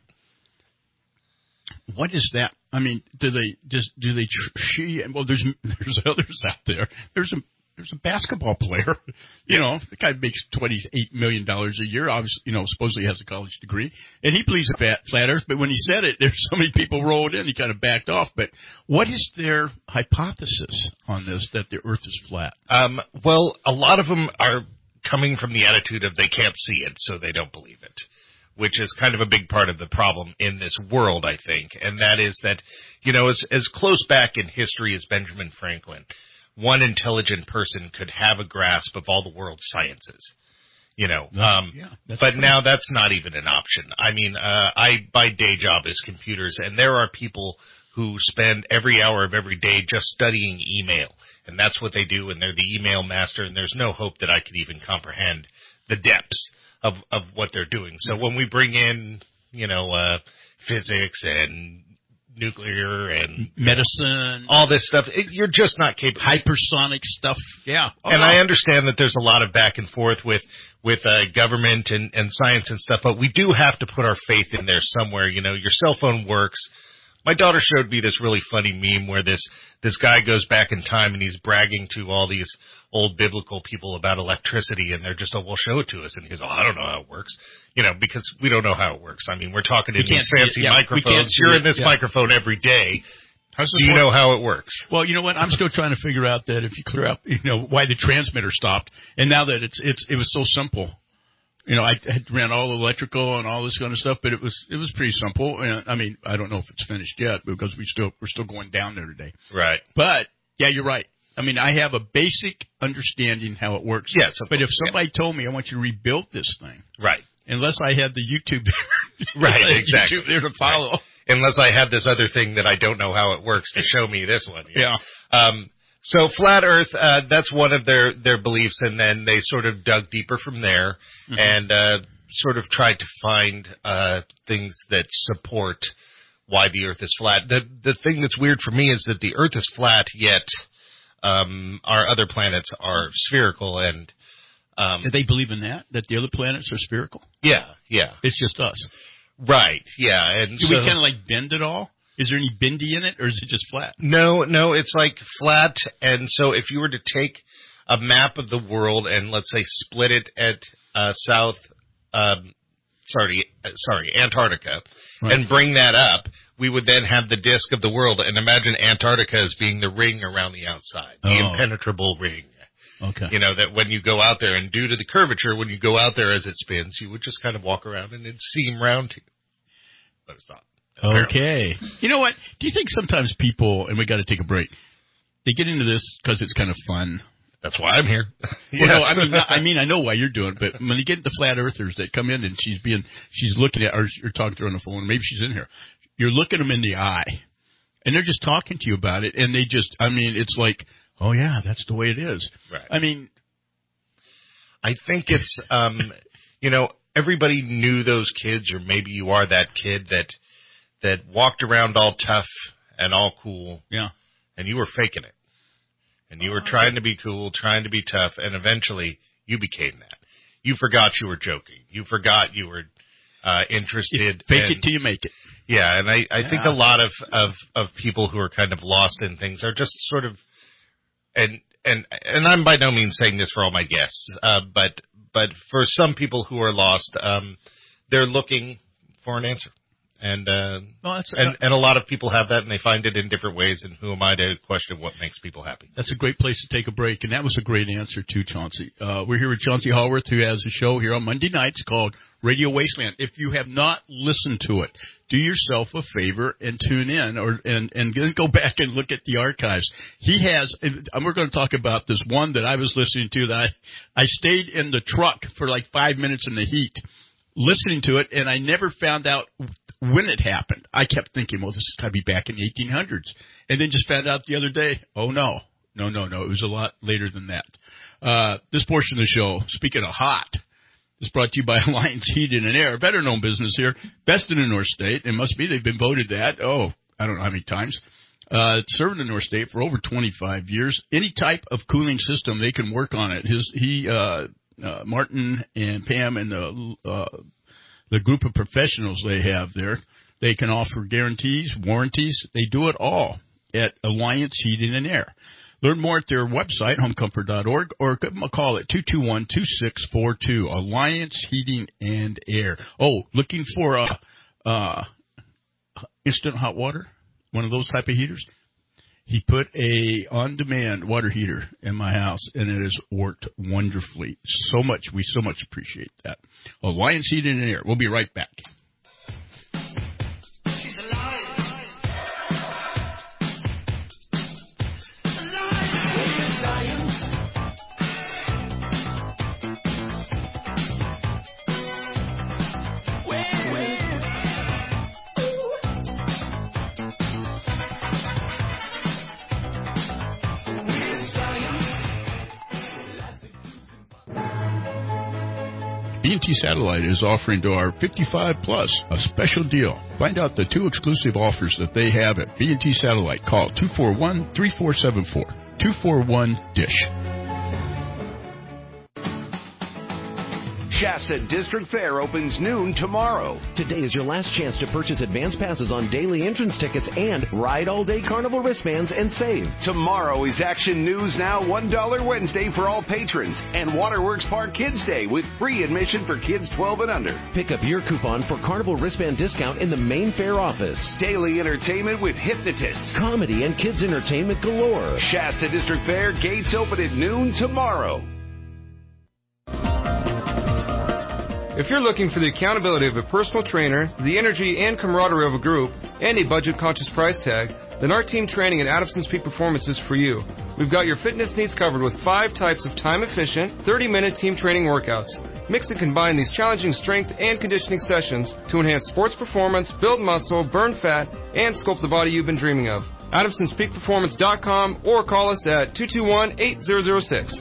What is that? I mean, do they just, do they, she, well, there's, there's others out there. There's a, there's a basketball player, you know, the guy makes twenty-eight million dollars a year. Obviously, you know, supposedly has a college degree and he believes in flat, flat Earth. But when he said it, there's so many people rolled in, he kind of backed off. But what is their hypothesis on this, that the Earth is flat? Um, well, a lot of them are coming from the attitude of they can't see it, so they don't believe it, which is kind of a big part of the problem in this world, I think. And that is that, you know, as, as close back in history as Benjamin Franklin, one intelligent person could have a grasp of all the world's sciences, you know. Um, yeah, but pretty. now that's not even an option. I mean, uh, I, my day job is computers, and there are people who spend every hour of every day just studying email, and that's what they do, and they're the email master, and there's no hope that I could even comprehend the depths of, of what they're doing. So when we bring in, you know, uh, physics and nuclear and medicine, all this stuff, it, you're just not capable. Hypersonic stuff, yeah. Oh, and no. I understand that there's a lot of back and forth with with uh, government and, and science and stuff, but we do have to put our faith in there somewhere. You know, your cell phone works. My daughter showed me this really funny meme where this this guy goes back in time and he's bragging to all these old biblical people about electricity, and they're just, oh, well, show it to us. And he goes, oh, I don't know how it works. You know, because we don't know how it works. I mean, we're talking in these fancy yeah, microphones. You're in this yeah. microphone every day. Do you know how it works? Well, you know what? I'm still trying to figure out that if you clear up, you know, why the transmitter stopped. And now that it's it's it was so simple. You know, I had ran all electrical and all this kind of stuff, but it was it was pretty simple. And I mean, I don't know if it's finished yet because we still we're still going down there today. Right. But yeah, you're right. I mean, I have a basic understanding how it works. Yes. But course, if somebody yeah. told me I want you to rebuild this thing, right? Unless I had the YouTube there, right? Exactly. YouTube there to follow. Right. Unless I had this other thing that I don't know how it works to show me this one. Yeah. Um. So flat Earth, uh, that's one of their, their beliefs, and then they sort of dug deeper from there mm-hmm. and uh, sort of tried to find uh, things that support why the Earth is flat. The the thing that's weird for me is that the Earth is flat, yet um, our other planets are spherical. And um, do they believe in that? That the other planets are spherical? Yeah, yeah. It's just us, right? Yeah, and do so, we kind of like bend it all? Is there any bendy in it, or is it just flat? No, no, it's like flat. And so if you were to take a map of the world and let's say split it at uh, South, um, sorry, uh, sorry, Antarctica, right. and bring that up, we would then have the disk of the world. And imagine Antarctica as being the ring around the outside, the oh. impenetrable ring. Okay. You know, that when you go out there, and due to the curvature, when you go out there as it spins, you would just kind of walk around and it'd seem round to you. But it's not. Okay. You know what? Do you think sometimes people, and we got to take a break, they get into this because it's kind of fun? That's why I'm here. Well, no, I mean, I mean, I know why you're doing it, but when you get the flat earthers that come in and she's being, she's looking at, or you're talking to her on the phone, maybe she's in here, you're looking them in the eye, and they're just talking to you about it, and they just, I mean, it's like, oh yeah, that's the way it is. Right. I mean, I think it's, um, you know, everybody knew those kids, or maybe you are that kid that that walked around all tough and all cool. Yeah. And you were faking it. And you were trying to be cool, trying to be tough, and eventually you became that. You forgot you were joking. You forgot you were uh, interested. Fake and, it till you make it. Yeah, and I, I yeah. think a lot of, of, of people who are kind of lost in things are just sort of, and and and I'm by no means saying this for all my guests, uh, but but for some people who are lost, um, they're looking for an answer. And uh, well, that's, and and a lot of people have that, and they find it in different ways. And who am I to question what makes people happy? That's a great place to take a break, and that was a great answer too, Chauncey. Uh, we're here with Chauncey Haworth, who has a show here on Monday nights called Radio Wasteland. If you have not listened to it, do yourself a favor and tune in, or and and go back and look at the archives. He has, and we're going to talk about this one that I was listening to. That I I stayed in the truck for like five minutes in the heat, listening to it, and I never found out when it happened. I kept thinking, well, this has got to be back in the eighteen hundreds. And then just found out the other day, oh, no. No, no, no. It was a lot later than that. Uh, this portion of the show, speaking of hot, is brought to you by Alliance Heating and Air. Better known business here. Best in the North State. It must be. They've been voted that. Oh, I don't know how many times. Uh, serving the North State for over twenty-five years. Any type of cooling system, they can work on it. His, he, uh, uh, Martin and Pam and the, uh, the group of professionals they have there, they can offer guarantees, warranties. They do it all at Alliance Heating and Air. Learn more at their website, home comfort dot org, or give them a call at two two one, two six four two, Alliance Heating and Air. Oh, looking for a uh, instant hot water, one of those type of heaters? He put a on-demand water heater in my house, and it has worked wonderfully. So much. We so much appreciate that. Alliance Heating and Air. We'll be right back. B and T Satellite is offering to our fifty-five plus a special deal. Find out the two exclusive offers that they have at B and T Satellite. Call two four one, three four seven four, two four one, DISH. Shasta District Fair opens noon tomorrow. Today is your last chance to purchase advance passes on daily entrance tickets and ride all-day carnival wristbands and save. Tomorrow is Action News Now one dollar Wednesday for all patrons and Waterworks Park Kids Day with free admission for kids twelve and under. Pick up your coupon for carnival wristband discount in the main fair office. Daily entertainment with hypnotists, comedy, and kids entertainment galore. Shasta District Fair, gates open at noon tomorrow. If you're looking for the accountability of a personal trainer, the energy and camaraderie of a group, and a budget-conscious price tag, then our team training at Adamson's Peak Performance is for you. We've got your fitness needs covered with five types of time-efficient, thirty-minute team training workouts. Mix and combine these challenging strength and conditioning sessions to enhance sports performance, build muscle, burn fat, and sculpt the body you've been dreaming of. Adamsons Peak Performance dot com or call us at two two one, eight zero zero six.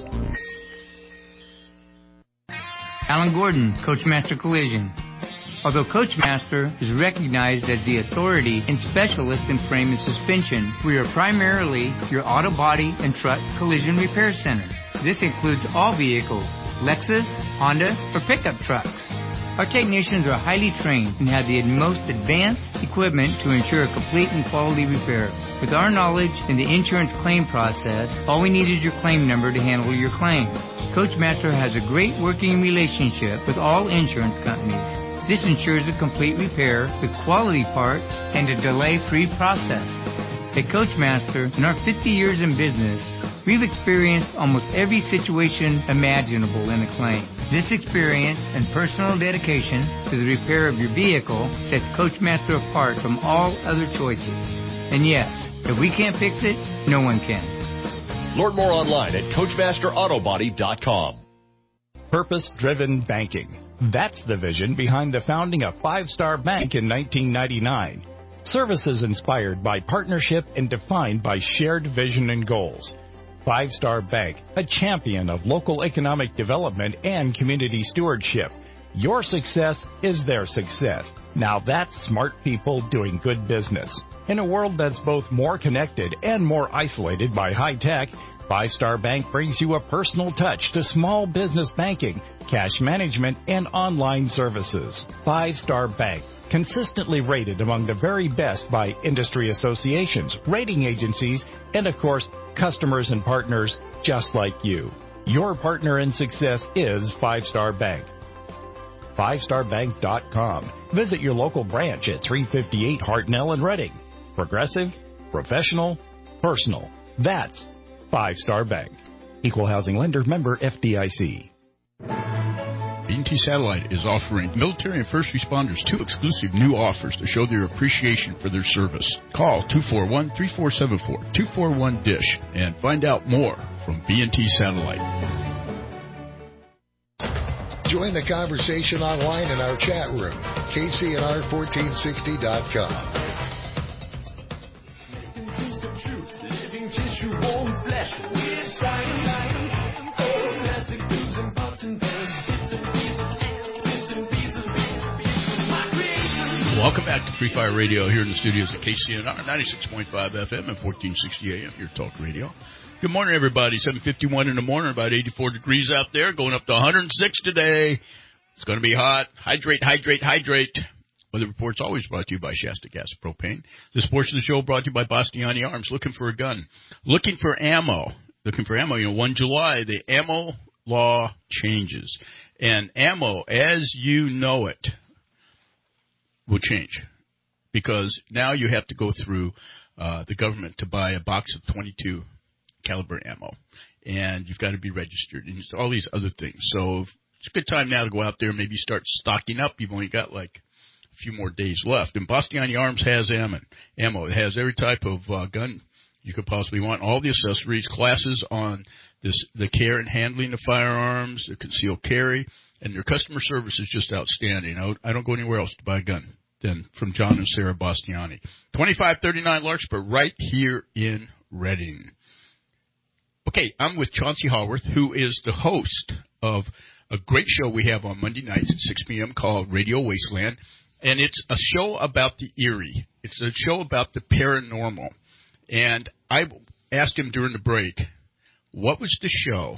Alan Gordon, Coachmaster Collision. Although Coachmaster is recognized as the authority and specialist in frame and suspension, we are primarily your auto body and truck collision repair center. This includes all vehicles, Lexus, Honda, or pickup trucks. Our technicians are highly trained and have the most advanced equipment to ensure a complete and quality repair. With our knowledge in the insurance claim process, all we need is your claim number to handle your claim. Coachmaster has a great working relationship with all insurance companies. This ensures a complete repair with quality parts and a delay-free process. At Coachmaster, in our fifty years in business, we've experienced almost every situation imaginable in a claim. This experience and personal dedication to the repair of your vehicle sets Coachmaster apart from all other choices. And yes, if we can't fix it, no one can. Learn more online at Coachmaster Auto Body dot com. Purpose-driven banking. That's the vision behind the founding of Five Star Bank in nineteen ninety-nine. Services inspired by partnership and defined by shared vision and goals. Five Star Bank, a champion of local economic development and community stewardship. Your success is their success. Now that's smart people doing good business. In a world that's both more connected and more isolated by high tech, Five Star Bank brings you a personal touch to small business banking, cash management, and online services. Five Star Bank, consistently rated among the very best by industry associations, rating agencies, and of course, customers and partners just like you. Your partner in success is Five Star Bank. five star bank dot com. Visit your local branch at three fifty-eight Hartnell in Reading. Progressive, professional, personal. That's Five Star Bank. Equal housing lender, member F D I C. A T and T Satellite is offering military and first responders two exclusive new offers to show their appreciation for their service. Call two four one, three four seven four, two four one, D I S H and find out more from B and T Satellite. Join the conversation online in our chat room, K C N R fourteen sixty dot com. Welcome back to Free Fire Radio here in the studios at K C N R ninety-six point five F M and fourteen sixty A M, your talk radio. Good morning, everybody. seven fifty-one in the morning, about eighty-four degrees out there, going up to one hundred six today. It's going to be hot. Hydrate, hydrate, hydrate. Weather Report's always brought to you by Shasta Gas Propane. This portion of the show brought to you by Bastiani Arms. Looking for a gun. Looking for ammo. Looking for ammo. You know, first of July, the ammo law changes. And ammo, as you know it, will change. Because now you have to go through uh, the government to buy a box of twenty-two caliber ammo. And you've got to be registered. And all these other things. So it's a good time now to go out there and maybe start stocking up. You've only got like a few more days left. And Bastiani Arms has ammo. It has every type of uh, gun you could possibly want. All the accessories, classes on this, the care and handling of firearms, the concealed carry, and their customer service is just outstanding. I don't go anywhere else to buy a gun than from John and Sarah Bastiani. twenty-five thirty-nine Larkspur, right here in Reading. Okay, I'm with Chauncey Haworth, who is the host of a great show we have on Monday nights at six p.m. called Radio Wasteland. And it's a show about the eerie. It's a show about the paranormal. And I asked him during the break, what was the show?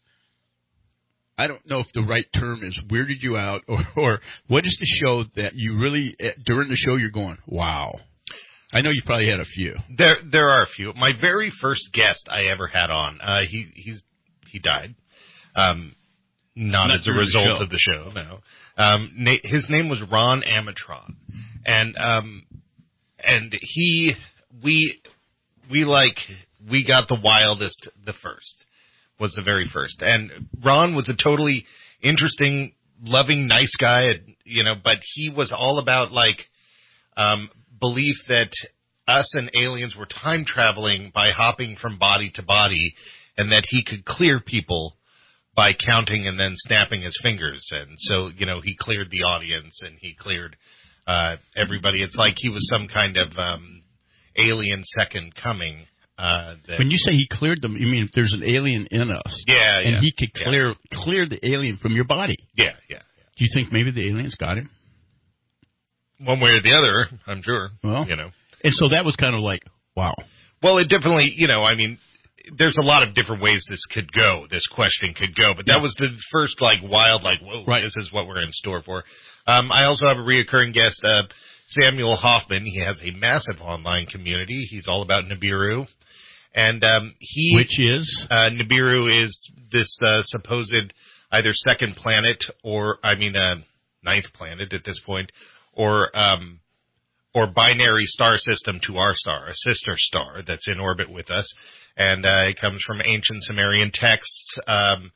I don't know if the right term is weirded you out, or, or what is the show that you really, during the show, you're going, wow. I know you probably had a few. There there are a few. My very first guest I ever had on, uh, he he's, he died. Um, not, not as a result of the show, no. Um, na- his name was Ron Amatron. And, um, and he, we, we like, we got the wildest the first. Was the very first. And Ron was a totally interesting, loving, nice guy, you know, but he was all about, like, um, belief that us and aliens were time traveling by hopping from body to body, and that he could clear people by counting and then snapping his fingers. And so, you know, he cleared the audience and he cleared uh, everybody. It's like he was some kind of um, alien second coming. Uh, when you say he cleared them, you mean if there's an alien in us. Yeah, And yeah, he could clear yeah. clear the alien from your body. Yeah, yeah, yeah. Do you think maybe the aliens got him? One way or the other, I'm sure. Well, you know. And so that was kind of like, wow. Well, it definitely, you know, I mean, there's a lot of different ways this could go, this question could go, but that yeah. was the first, like, wild, like, whoa, right. This is what we're in store for. Um, I also have a reoccurring guest, uh, Samuel Hoffman. He has a massive online community. He's all about Nibiru. And um, he, which is uh, Nibiru is this uh, supposed either second planet or I mean uh, ninth planet at this point, or um, or binary star system to our star, a sister star that's in orbit with us, and uh, it comes from ancient Sumerian texts um,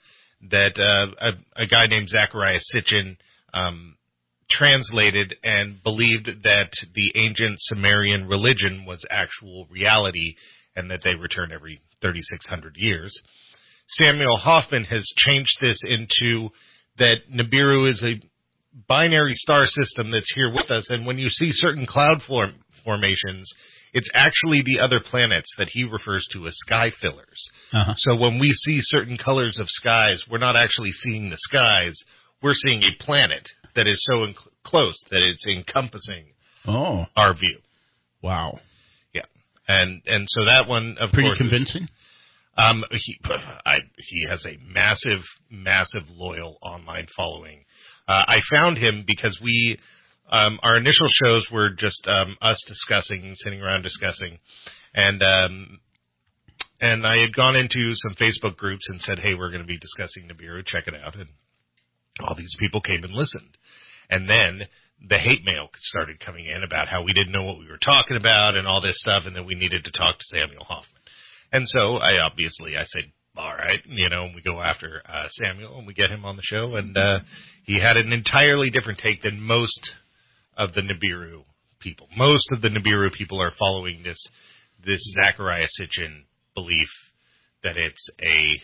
that uh, a, a guy named Zachariah Sitchin um, translated and believed that the ancient Sumerian religion was actual reality and that they return every thirty-six hundred years. Samuel Hoffman has changed this into that Nibiru is a binary star system that's here with us, and when you see certain cloud form, formations, it's actually the other planets that he refers to as sky fillers. Uh-huh. So when we see certain colors of skies, we're not actually seeing the skies, we're seeing a planet that is so in- close that it's encompassing oh. our view. Wow. Yeah. And and so that one, of Pretty course, convincing? Is, um, he, I, he has a massive, massive loyal online following. Uh, I found him because we, um, our initial shows were just um, us discussing, sitting around discussing, and um, and I had gone into some Facebook groups and said, hey, we're going to be discussing Nibiru, check it out, and all these people came and listened. And then the hate mail started coming in about how we didn't know what we were talking about and all this stuff, and that we needed to talk to Samuel Hoffman. And so I obviously, I said, all right, you know, and we go after uh, Samuel and we get him on the show, and uh, he had an entirely different take than most of the Nibiru people. Most of the Nibiru people are following this this Zachariah Sitchin belief that it's a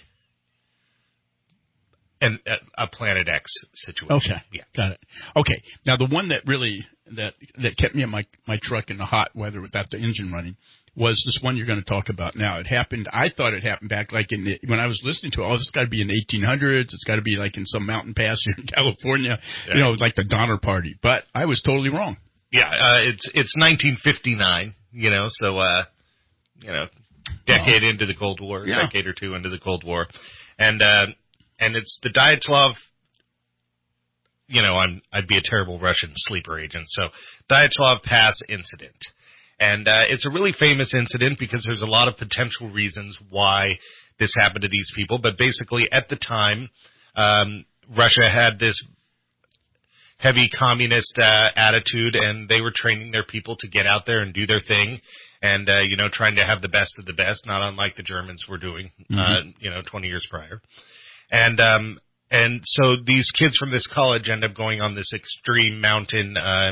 an, a, a Planet X situation. Okay, yeah, got it. Okay, now the one that really that that kept me in my my truck in the hot weather without the engine running was this one you're going to talk about now. It happened, I thought it happened back like in the, when I was listening to it, oh, it's got to be in the eighteen hundreds, it's got to be like in some mountain pass here in California, yeah. you know, like the Donner Party. But I was totally wrong. Yeah, uh, it's it's nineteen fifty-nine, you know, so, uh, you know, decade well, into the Cold War, yeah. decade or two into the Cold War. And, uh, and it's the Dyatlov, you know, I'm, I'd be a terrible Russian sleeper agent, so Dyatlov Pass incident. And uh, it's a really famous incident because there's a lot of potential reasons why this happened to these people. But basically, at the time, um, Russia had this heavy communist uh, attitude, and they were training their people to get out there and do their thing, and uh, you know, trying to have the best of the best, not unlike the Germans were doing, mm-hmm. uh, you know, twenty years prior. And um, and so these kids from this college end up going on this extreme mountain. Uh,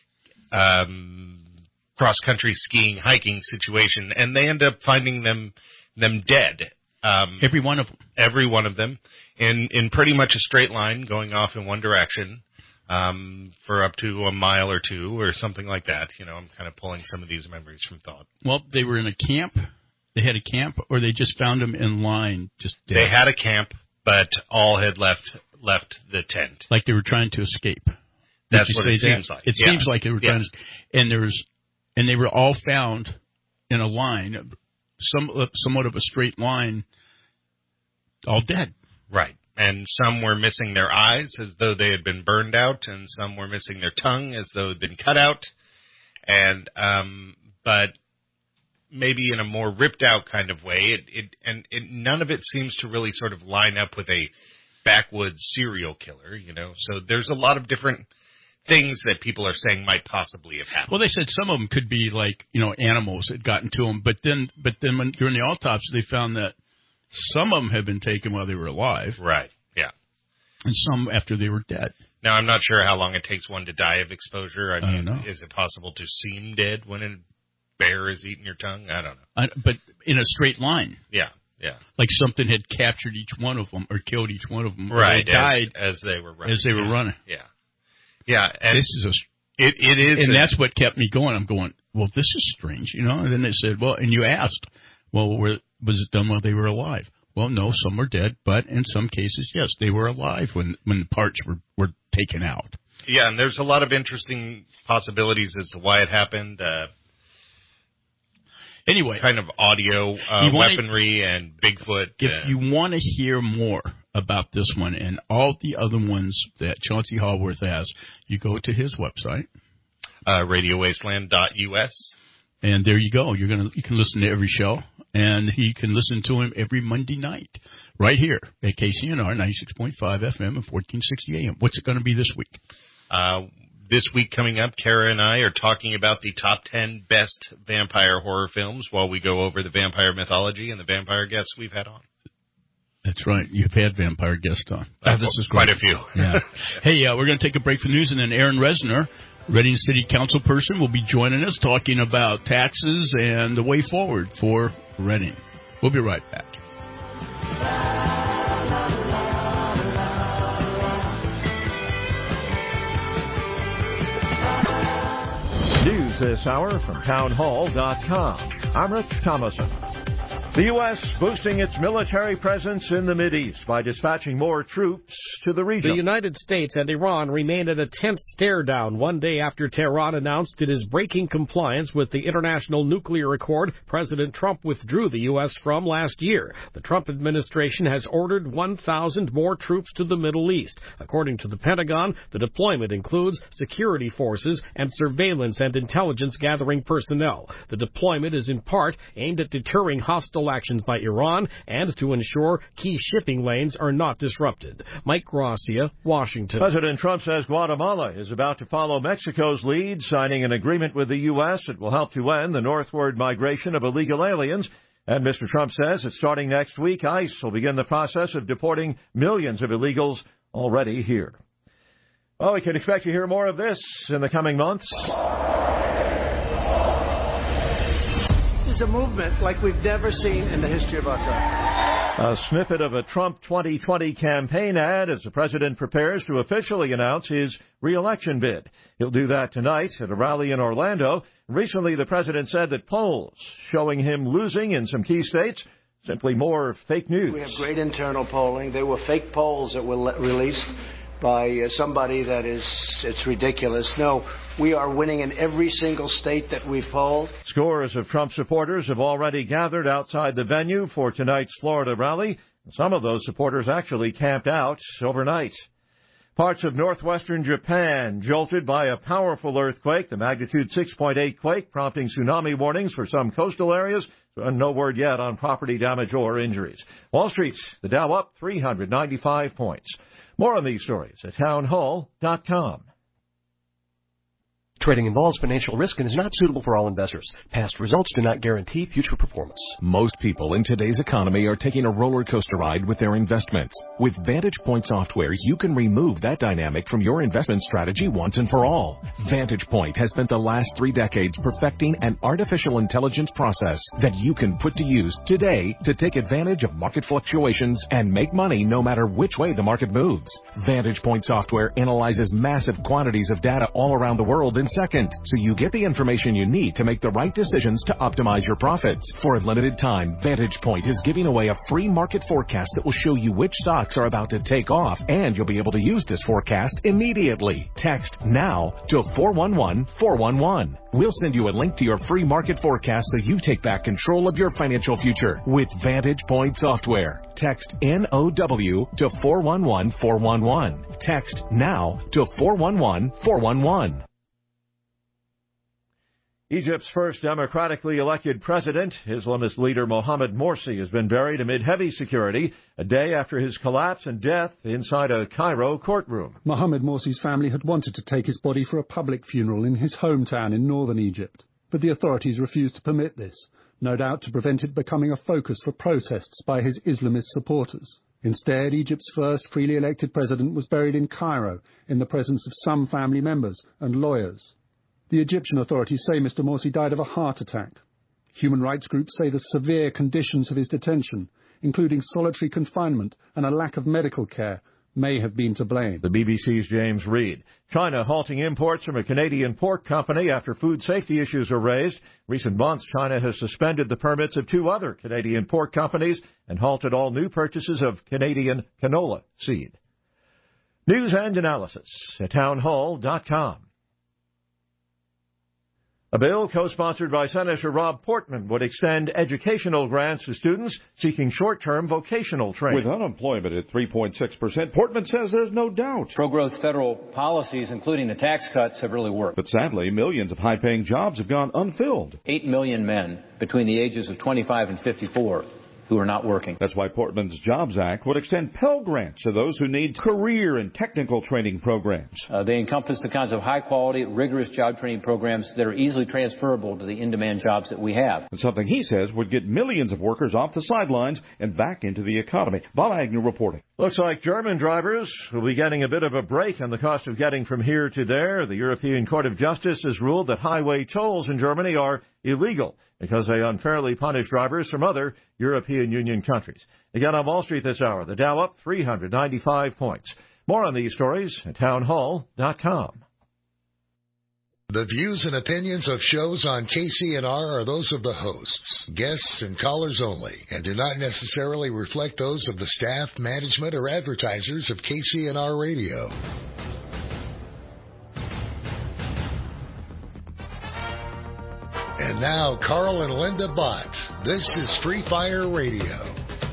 um, cross-country skiing, hiking situation, and they end up finding them them dead. Um, every one of them. Every one of them, in, in pretty much a straight line, going off in one direction um, for up to a mile or two or something like that. You know, I'm kind of pulling some of these memories from thought. Well, they were in a camp. They had a camp, or they just found them in line, just dead? They had a camp, but all had left left the tent. Like they were trying to escape. That's what it that? seems like. It yeah. seems like they were trying yeah. to, and there was. And they were all found in a line, some, somewhat of a straight line, all dead. Right. And some were missing their eyes as though they had been burned out, and some were missing their tongue as though it had been cut out. And, um, but maybe in a more ripped out kind of way. It, it, and it, none of it seems to really sort of line up with a backwoods serial killer, you know. So there's a lot of different things that people are saying might possibly have happened. Well, they said some of them could be like, you know, animals had gotten to them, but then, but then when, during the autopsy, they found that some of them had been taken while they were alive. Right, yeah. And some after they were dead. Now, I'm not sure how long it takes one to die of exposure. I, I mean, don't know. Is it possible to seem dead when a bear is eating your tongue? I don't know. I, but in a straight line. Yeah, yeah. Like something had captured each one of them or killed each one of them. Right, they died as, as they were running. As they were yeah. running. Yeah. Yeah, and this is a, it it is, and a, that's what kept me going. I'm going, well, this is strange, you know. And then they said, well, and you asked, well, were, was it done while they were alive? Well, no, some were dead, but in some cases, yes, they were alive when when the parts were were taken out. Yeah, and there's a lot of interesting possibilities as to why it happened. Uh, anyway, kind of audio uh, wanna, weaponry and Bigfoot. If uh, you want to hear more about this one and all the other ones that Chauncey Hallworth has, you go to his website, uh, radio wasteland dot U S, and there you go. You're gonna you can listen to every show, and he can listen to him every Monday night right here at K C N R ninety-six point five F M and fourteen sixty A M. What's it going to be this week? Uh, this week coming up, Kara and I are talking about the top ten best vampire horror films while we go over the vampire mythology and the vampire guests we've had on. That's right. You've had vampire guests on. Uh, this is quite a few. Yeah. Hey, uh, we're going to take a break for news, and then Aaron Resner, Reading City Council person, will be joining us talking about taxes and the way forward for Reading. We'll be right back. News this hour from town hall dot com. I'm Rich Thomason. The U S boosting its military presence in the Mideast by dispatching more troops to the region. The United States and Iran remain at a tense stare-down one day after Tehran announced it is breaking compliance with the International Nuclear Accord President Trump withdrew the U S from last year. The Trump administration has ordered one thousand more troops to the Middle East. According to the Pentagon, the deployment includes security forces and surveillance and intelligence gathering personnel. The deployment is in part aimed at deterring hostile actions by Iran and to ensure key shipping lanes are not disrupted. Mike Gracia, Washington. President Trump says Guatemala is about to follow Mexico's lead, signing an agreement with the U S that will help to end the northward migration of illegal aliens. And Mister Trump says that starting next week, ICE will begin the process of deporting millions of illegals already here. Well, we can expect to hear more of this in the coming months. Is a movement like we've never seen in the history of our country. A snippet of a Trump twenty twenty campaign ad as the president prepares to officially announce his re-election bid. He'll do that tonight at a rally in Orlando. Recently, the president said that polls showing him losing in some key states, simply more fake news. We have great internal polling. They were fake polls that were released by somebody that is, it's ridiculous. No, we are winning in every single state that we've polled. Scores of Trump supporters have already gathered outside the venue for tonight's Florida rally. Some of those supporters actually camped out overnight. Parts of northwestern Japan jolted by a powerful earthquake, the magnitude six point eight quake, prompting tsunami warnings for some coastal areas. No word yet on property damage or injuries. Wall Street, the Dow up three hundred ninety-five points. More on these stories at town hall dot com. Trading involves financial risk and is not suitable for all investors. Past results do not guarantee future performance. Most people in today's economy are taking a roller coaster ride with their investments. With Vantage Point software, you can remove that dynamic from your investment strategy once and for all. Vantage Point has spent the last three decades perfecting an artificial intelligence process that you can put to use today to take advantage of market fluctuations and make money no matter which way the market moves. Vantage Point software analyzes massive quantities of data all around the world in seconds, so you get the information you need to make the right decisions to optimize your profits. For a limited time, Vantage Point is giving away a free market forecast that will show you which stocks are about to take off, and you'll be able to use this forecast immediately. Text NOW to four one one four one one. We'll send you a link to your free market forecast so you take back control of your financial future with Vantage Point software. Text N O W to four one one four one one. Text NOW to four one one four one one. Egypt's first democratically elected president, Islamist leader Mohamed Morsi, has been buried amid heavy security a day after his collapse and death inside a Cairo courtroom. Mohamed Morsi's family had wanted to take his body for a public funeral in his hometown in northern Egypt, but the authorities refused to permit this, no doubt to prevent it becoming a focus for protests by his Islamist supporters. Instead, Egypt's first freely elected president was buried in Cairo in the presence of some family members and lawyers. The Egyptian authorities say Mister Morsi died of a heart attack. Human rights groups say the severe conditions of his detention, including solitary confinement and a lack of medical care, may have been to blame. The B B C's James Reed. China halting imports from a Canadian pork company after food safety issues are raised. Recent months, China has suspended the permits of two other Canadian pork companies and halted all new purchases of Canadian canola seed. News and analysis at town hall dot com. A bill co-sponsored by Senator Rob Portman would extend educational grants to students seeking short-term vocational training. With unemployment at three point six percent, Portman says there's no doubt. Pro-growth federal policies, including the tax cuts, have really worked. But sadly, millions of high-paying jobs have gone unfilled. Eight million men between the ages of twenty-five and fifty-four who are not working. That's why Portland's Jobs Act would extend Pell Grants to those who need career and technical training programs. Uh, they encompass the kinds of high-quality, rigorous job training programs that are easily transferable to the in-demand jobs that we have. And something he says would get millions of workers off the sidelines and back into the economy. Bob Agnew reporting. Looks like German drivers will be getting a bit of a break on the cost of getting from here to there. The European Court of Justice has ruled that highway tolls in Germany are illegal because they unfairly punish drivers from other European Union countries. Again, on Wall Street this hour, the Dow up three hundred ninety-five points. More on these stories at townhall dot com. The views and opinions of shows on K C N R are those of the hosts, guests, and callers only, and do not necessarily reflect those of the staff, management, or advertisers of K C N R Radio. And now, Carl and Linda Bott. This is Free Fire Radio.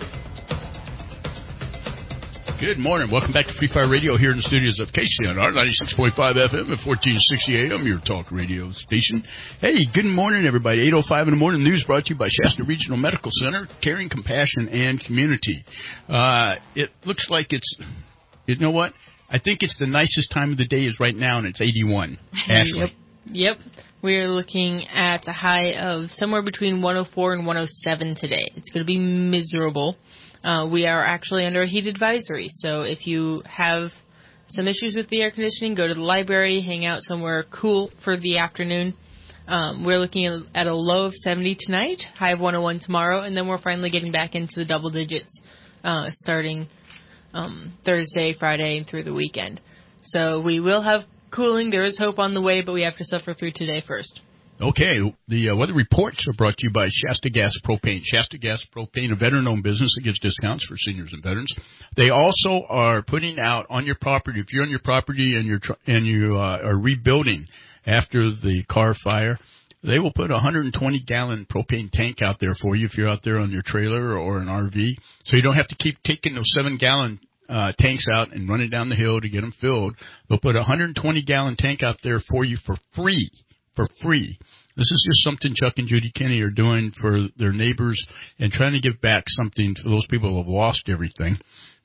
Good morning. Welcome back to Free Fire Radio here in the studios of K C N R, ninety-six point five F M at fourteen sixty A M, your talk radio station. Hey, good morning, everybody. eight oh five in the morning news brought to you by Shasta Regional Medical Center, caring, compassion, and community. Uh, it looks like it's, you know what? I think it's the nicest time of the day is right now, and it's eighty-one. Ashley. Yep. Yep. We're looking at a high of somewhere between one oh four and one oh seven today. It's going to be miserable. Uh, we are actually under a heat advisory, so if you have some issues with the air conditioning, go to the library, hang out somewhere cool for the afternoon. Um, we're looking at a low of seventy tonight, high of one oh one tomorrow, and then we're finally getting back into the double digits uh, starting um, Thursday, Friday, and through the weekend. So we will have cooling. There is hope on the way, but we have to suffer through today first. Okay, the uh, weather reports are brought to you by Shasta Gas Propane. Shasta Gas Propane, a veteran-owned business that gives discounts for seniors and veterans. They also are putting out on your property, if you're on your property and you're tr- and you uh, are rebuilding after the car fire, they will put a one hundred twenty gallon propane tank out there for you if you're out there on your trailer or an R V, so you don't have to keep taking those seven gallon uh, tanks out and running down the hill to get them filled. They'll put a one hundred twenty gallon tank out there for you for free. For free. This is just something Chuck and Judy Kenny are doing for their neighbors and trying to give back something to those people who have lost everything.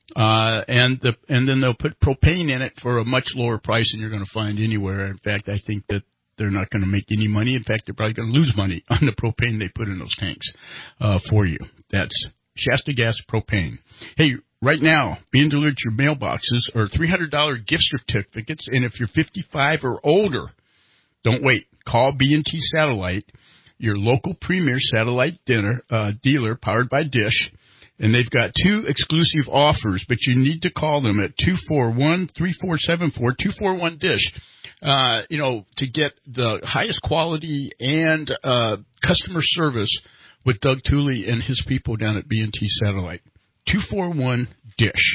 Uh, and the, and then they'll put propane in it for a much lower price than you're going to find anywhere. In fact, I think that they're not going to make any money. In fact, they're probably going to lose money on the propane they put in those tanks, uh, for you. That's Shasta Gas Propane. Hey, right now, being delivered to your mailboxes are three hundred dollars gift certificates, and if you're fifty-five or older, don't wait. Call B and T Satellite, your local premier satellite dinner, uh, dealer powered by Dish, and they've got two exclusive offers, but you need to call them at two four one, three four seven four, two four one Dish, uh, you know, to get the highest quality and uh, customer service with Doug Tooley and his people down at B and T Satellite. two four one Dish.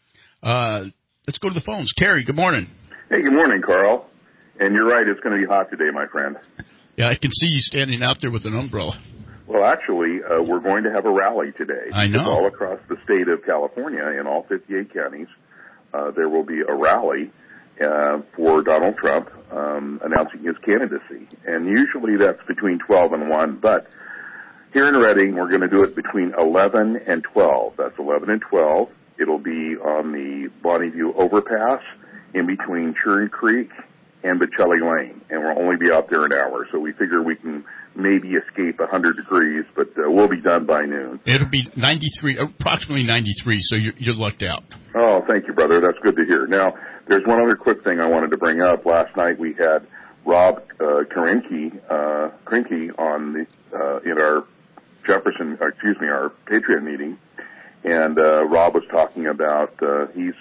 Uh, let's go to the phones. Terry, good morning. Hey, good morning, Carl. And you're right, it's going to be hot today, my friend. Yeah, I can see you standing out there with an umbrella. Well, actually, uh, we're going to have a rally today. I know. All across the state of California, in all fifty-eight counties, uh, there will be a rally uh, for Donald Trump um, announcing his candidacy. And usually that's between twelve and one, but here in Redding, we're going to do it between eleven and twelve. That's eleven and twelve. It'll be on the Bonneview Overpass in between Churn Creek and Bocelli Lane, and we'll only be out there an hour, so we figure we can maybe escape one hundred degrees, but uh, we'll be done by noon. It'll be ninety-three, approximately ninety-three, so you're, you're lucked out. Oh, thank you, brother. That's good to hear. Now, there's one other quick thing I wanted to bring up. Last night we had Rob uh, Krinke, uh, Krinke on the, uh, in our Jefferson, uh, excuse me, our Patreon meeting, and uh, Rob was talking about uh, he's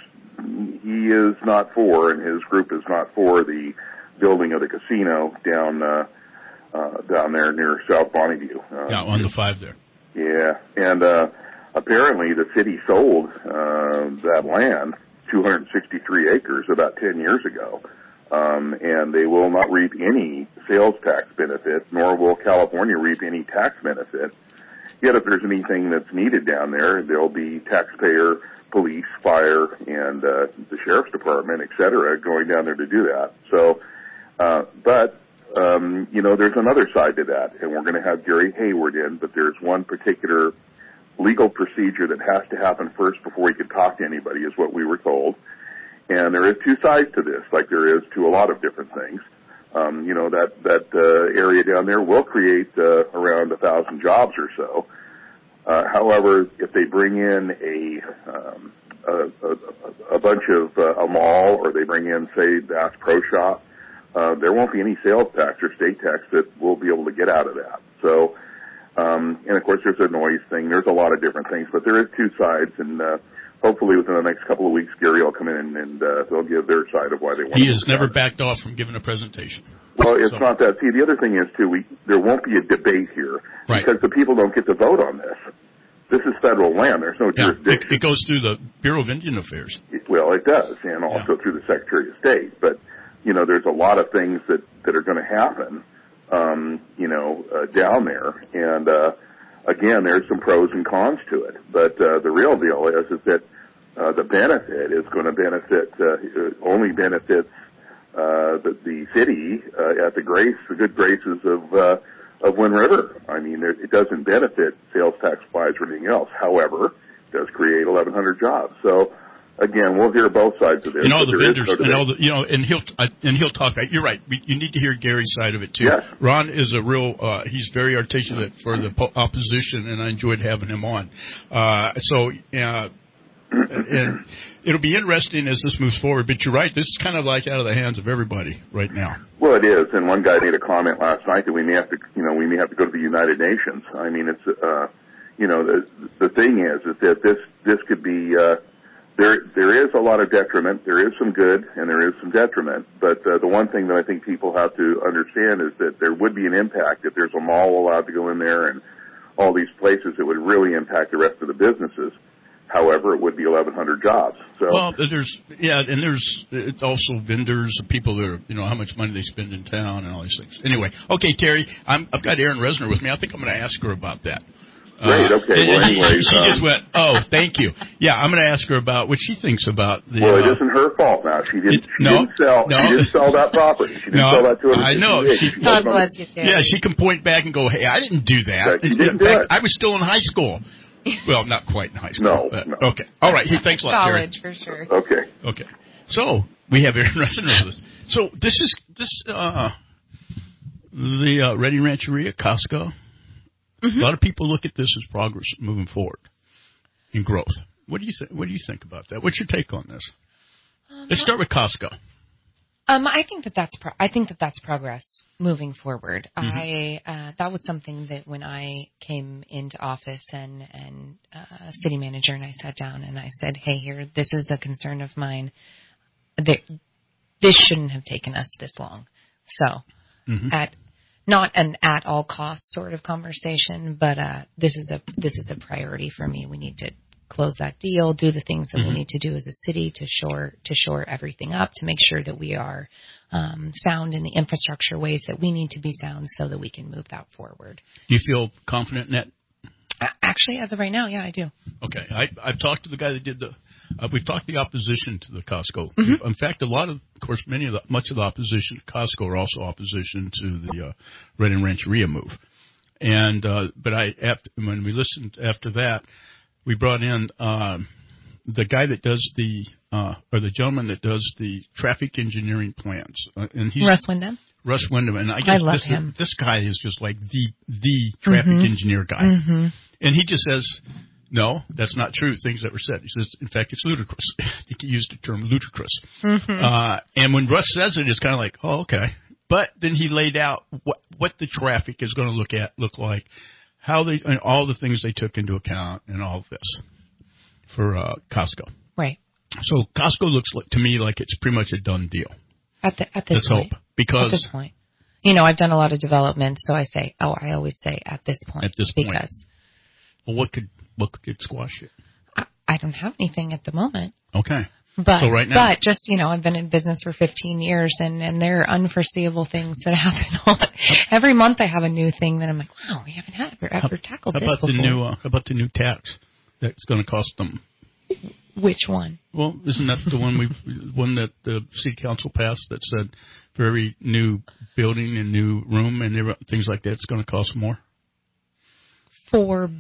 he is not for, and his group is not for the building of the casino down uh, uh, down there near South Bonneview. Uh, yeah, on the five there. Yeah, and uh, apparently the city sold uh, that land, two hundred sixty-three acres, about ten years ago, um, and they will not reap any sales tax benefit, nor will California reap any tax benefit. Yet if there's anything that's needed down there, there'll be taxpayer, police, fire, and uh, the sheriff's department, et cetera, going down there to do that. So, uh, but, um, you know, there's another side to that, and we're going to have Gary Hayward in, but there's one particular legal procedure that has to happen first before he could talk to anybody, is what we were told. And there is two sides to this, like there is to a lot of different things. Um, you know, that, that uh, area down there will create uh, around a thousand jobs or so. Uh, however, if they bring in a, um, a, a, a bunch of uh, a mall, or they bring in, say, Bass Pro Shop, uh, there won't be any sales tax or state tax that we'll be able to get out of that. So, um, and of course, there's a noise thing. There's a lot of different things, but there is two sides, and uh, hopefully within the next couple of weeks, Gary will come in and uh, they'll give their side of why they want. He to has never backed off from giving a presentation. Well, it's so. not that. See, the other thing is, too, we, there won't be a debate here right. because the people don't get to vote on this. This is federal land. There's no yeah, jurisdiction. It, it goes through the Bureau of Indian Affairs. It, well, it does, and also yeah. through the Secretary of State. But, you know, there's a lot of things that, that are going to happen, um, you know, uh, down there. And, uh, again, there's some pros and cons to it. But uh, the real deal is, is that uh, the benefit is going to benefit, uh, only benefits uh, the, the city uh, at the grace, the good graces of uh, of Wind River. I mean, there, it doesn't benefit sales tax wise or anything else. However, it does create eleven hundred jobs. So, again, we'll hear both sides of this. And all the vendors, and all the, you know, and he'll uh, and he'll talk. You're right. You need to hear Gary's side of it too. Yes. Ron is a real. Uh, he's very articulate for the po- opposition, and I enjoyed having him on. Uh, so. Uh, and it'll be interesting as this moves forward, but you're right, this is kind of like out of the hands of everybody right now. Well, it is, and one guy made a comment last night that we may have to, you know, we may have to go to the United Nations. I mean, it's, uh, you know, the the thing is, is that this this could be, uh, there there is a lot of detriment, there is some good, and there is some detriment, but uh, the one thing that I think people have to understand is that there would be an impact if there's a mall allowed to go in there and all these places. It would really impact the rest of the businesses. However, it would be eleven hundred jobs. So well, there's yeah, and there's it's also vendors, people that are, you know, how much money they spend in town and all these things. Anyway, okay, Terry, I'm, I've got Erin Resner with me. I think I'm going to ask her about that. Great. Uh, okay. Well, anyways, she um, just went, oh, thank you. Yeah, I'm going to ask her about what she thinks about the. Well, it uh, isn't her fault now. She didn't. She no, didn't sell. No. She didn't sell that property. She didn't no, sell that to her. I know. She, God bless you, Terry. Yeah, she can point back and go, hey, I didn't do that. She in didn't do fact, it. I was still in high school. Well, not quite in high school. No, but, no. Okay. All right. Hey, thanks a lot, College, Terry. for sure. Okay. Okay. So we have Erin Resner with us. So this is this uh, the uh, Reading Rancheria, Costco. Mm-hmm. A lot of people look at this as progress moving forward in growth. What do you think? What do you think about that? What's your take on this? Um, Let's start with Costco. Um, I think that that's pro- I think that that's progress moving forward. Mm-hmm. I uh, that was something that when I came into office and and uh, city manager and I sat down and I said, hey, here, this is a concern of mine. That this shouldn't have taken us this long. So mm-hmm. at not an at all costs sort of conversation, but uh, this is a this is a priority for me. We need to close that deal, do the things that mm-hmm. we need to do as a city to shore to shore everything up, to make sure that we are um, sound in the infrastructure ways that we need to be sound so that we can move that forward. Do you feel confident in that? Actually, as of right now, yeah, I do. Okay. I, I've talked to the guy that did the uh, – we've talked to the opposition to the Costco. Mm-hmm. In fact, a lot of – of course, many of the, much of the opposition to Costco are also opposition to the uh, Reading Rancheria move. And uh, but I after, when we listened after that, we brought in um, the guy that does the uh, or the gentleman that does the traffic engineering plans, uh, and he's Russ Wyndham. Russ Wyndham, and I guess I love this, him. this guy is just like the the traffic mm-hmm. engineer guy, mm-hmm. and he just says, "No, that's not true." Things that were said. He says, "In fact, it's ludicrous." He used the term ludicrous, mm-hmm. uh, and when Russ says it, it's kind of like, "Oh, okay." But then he laid out what what the traffic is going to look at look like, how they and all the things they took into account, and all of this for uh, Costco. Right. So Costco looks like, to me like it's pretty much a done deal. At the at this Let's point. hope, because at this point, you know, I've done a lot of development, so I say, oh, I always say at this point. At this because point. Well, what could what could squash it? I, I don't have anything at the moment. Okay. But, so right now, but just, you know, I've been in business for fifteen years, and, and there are unforeseeable things that happen. Every month I have a new thing that I'm like, wow, we haven't had ever, ever tackled how this about before. the new, uh, how about the new tax that's going to cost them? Which one? Well, isn't that the one we, one that the city council passed that said for every new building and new room and things like that, it's going to cost more? For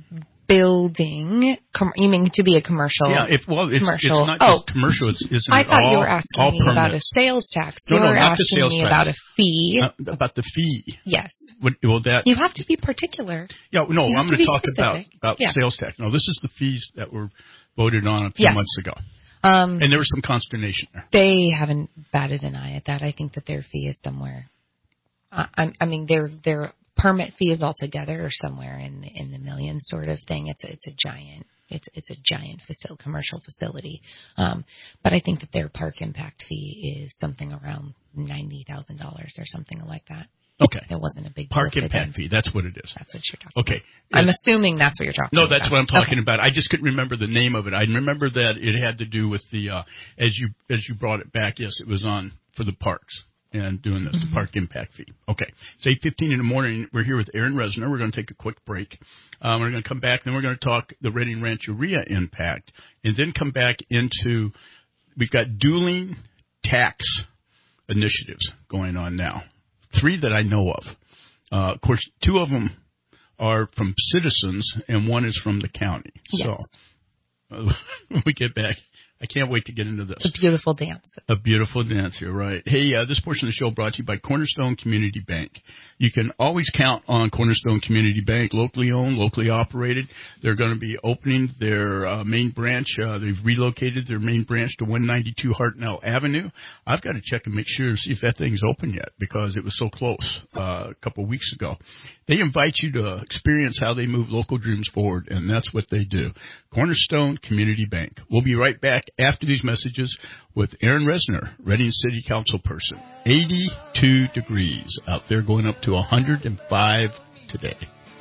building. Com- you mean to be a commercial? Yeah, if, well, it's, commercial. it's not oh, just commercial. It's, isn't I it thought all, you were asking all me permits. about a sales tax. No, you no, were not the asking sales me tax. about a fee. Uh, about the fee. Yes. What, well, that You have to be particular. Yeah, no, You I'm have to going to be talk specific. about, about Yeah. sales tax. No, this is the fees that were voted on a few Yes. months ago. Um, and there was some consternation there. They haven't batted an eye at that. I think that their fee is somewhere. I, I, I mean, their their permit fee is altogether or somewhere in the, in the millions, sort of thing. It's a, it's a giant. It's it's a giant facility, commercial facility. Um, but I think that their park impact fee is something around ninety thousand dollars or something like that. Okay. It wasn't a big Park deal for impact them. fee. That's what it is. That's what you're talking Okay. about. I'm It's- assuming that's what you're talking No, about. that's what I'm talking Okay. about. I just couldn't remember the name of it. I remember that it had to do with the uh, as you as you brought it back. Yes, it was on for the parks and doing this, Mm-hmm. the park impact fee. Okay, it's eight fifteen in the morning. We're here with Aaron Resner. We're going to take a quick break. Um, we're going to come back, and then we're going to talk the Reading Rancheria impact, and then come back into we've got dueling tax initiatives going on now. Three that I know of. Uh, of course, two of them are from citizens, and one is from the county. Yes. So uh, when we get back, I can't wait to get into this. It's a beautiful dance. A beautiful dance here, right. Hey, uh, this portion of the show brought to you by Cornerstone Community Bank. You can always count on Cornerstone Community Bank, locally owned, locally operated. They're going to be opening their uh, main branch. Uh, they've relocated their main branch to one ninety-two Hartnell Avenue. I've got to check and make sure to see if that thing's open yet because it was so close uh, a couple of weeks ago. They invite you to experience how they move local dreams forward, and that's what they do. Cornerstone Community Bank. We'll be right back after these messages with Aaron Resner, Reading City Council person. eighty-two degrees out there, going up to one hundred five today.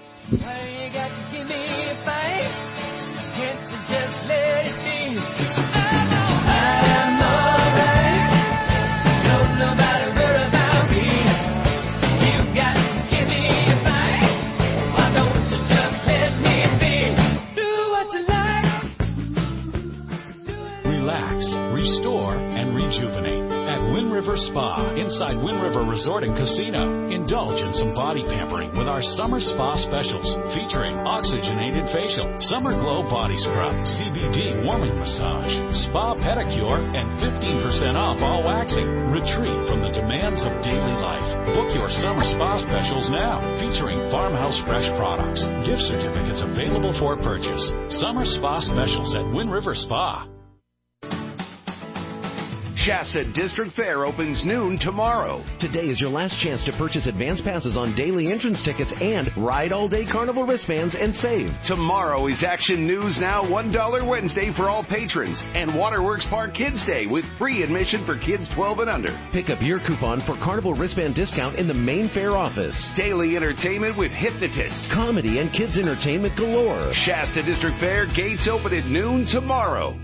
Relax, restore, and rejuvenate at Wind River Spa inside Wind River Resort and Casino. Indulge in some body pampering with our summer spa specials featuring oxygenated facial, summer glow body scrub, C B D warming massage, spa pedicure, and fifteen percent off all waxing. Retreat from the demands of daily life. Book your summer spa specials now featuring Farmhouse Fresh products. Gift certificates available for purchase. Summer spa specials at Wind River Spa. Shasta District Fair opens noon tomorrow. Today is your last chance to purchase advance passes on daily entrance tickets and ride all-day carnival wristbands and save. Tomorrow is Action News Now one dollar Wednesday for all patrons and Waterworks Park Kids Day with free admission for kids twelve and under. Pick up your coupon for carnival wristband discount in the main fair office. Daily entertainment with hypnotists, comedy, and kids entertainment galore. Shasta District Fair gates open at noon tomorrow.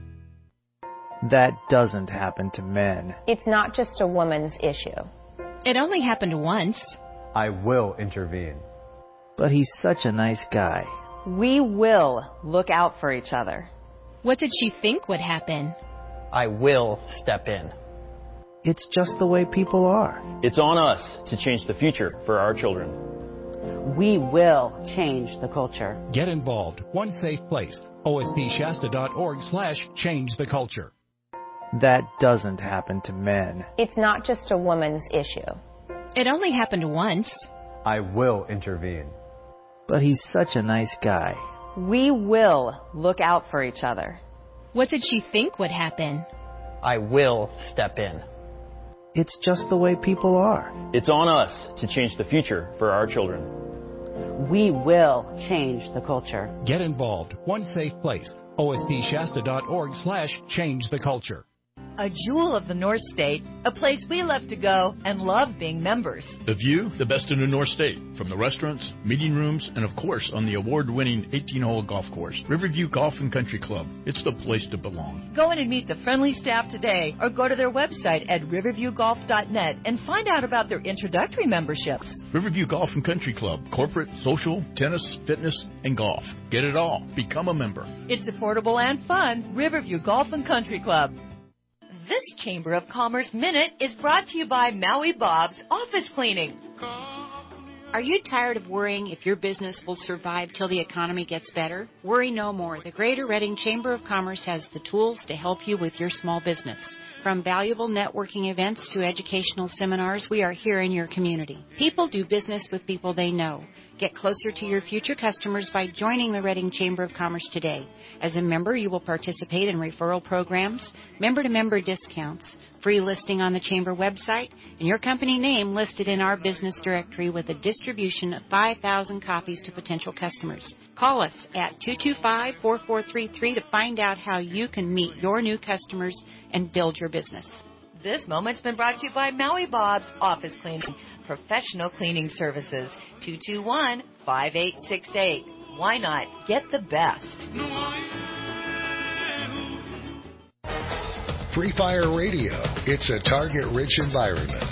That doesn't happen to men. It's not just a woman's issue. It only happened once. I will intervene. But he's such a nice guy. We will look out for each other. What did she think would happen? I will step in. It's just the way people are. It's on us to change the future for our children. We will change the culture. Get involved. One safe place. O S P Shasta dot org slash change the culture. That doesn't happen to men. It's not just a woman's issue. It only happened once. I will intervene. But he's such a nice guy. We will look out for each other. What did she think would happen? I will step in. It's just the way people are. It's on us to change the future for our children. We will change the culture. Get involved. One safe place. O S P Shasta dot org slash change the culture. A jewel of the North State, a place we love to go and love being members. The view, the best in the North State, from the restaurants, meeting rooms, and of course on the award-winning eighteen-hole golf course, Riverview Golf and Country Club. It's the place to belong. Go in and meet the friendly staff today or go to their website at riverview golf dot net and find out about their introductory memberships. Riverview Golf and Country Club, corporate, social, tennis, fitness, and golf. Get it all. Become a member. It's affordable and fun. Riverview Golf and Country Club. This Chamber of Commerce Minute is brought to you by Maui Bob's Office Cleaning. Are you tired of worrying if your business will survive till the economy gets better? Worry no more. The Greater Reading Chamber of Commerce has the tools to help you with your small business. From valuable networking events to educational seminars, we are here in your community. People do business with people they know. Get closer to your future customers by joining the Reading Chamber of Commerce today. As a member, you will participate in referral programs, member-to-member discounts, free listing on the Chamber website, and your company name listed in our business directory with a distribution of five thousand copies to potential customers. Call us at two two five, four four three three to find out how you can meet your new customers and build your business. This moment's been brought to you by Maui Bob's Office Cleaning, professional cleaning services, two two one, five eight six eight. Why not get the best? Free Fire Radio. It's a target-rich environment.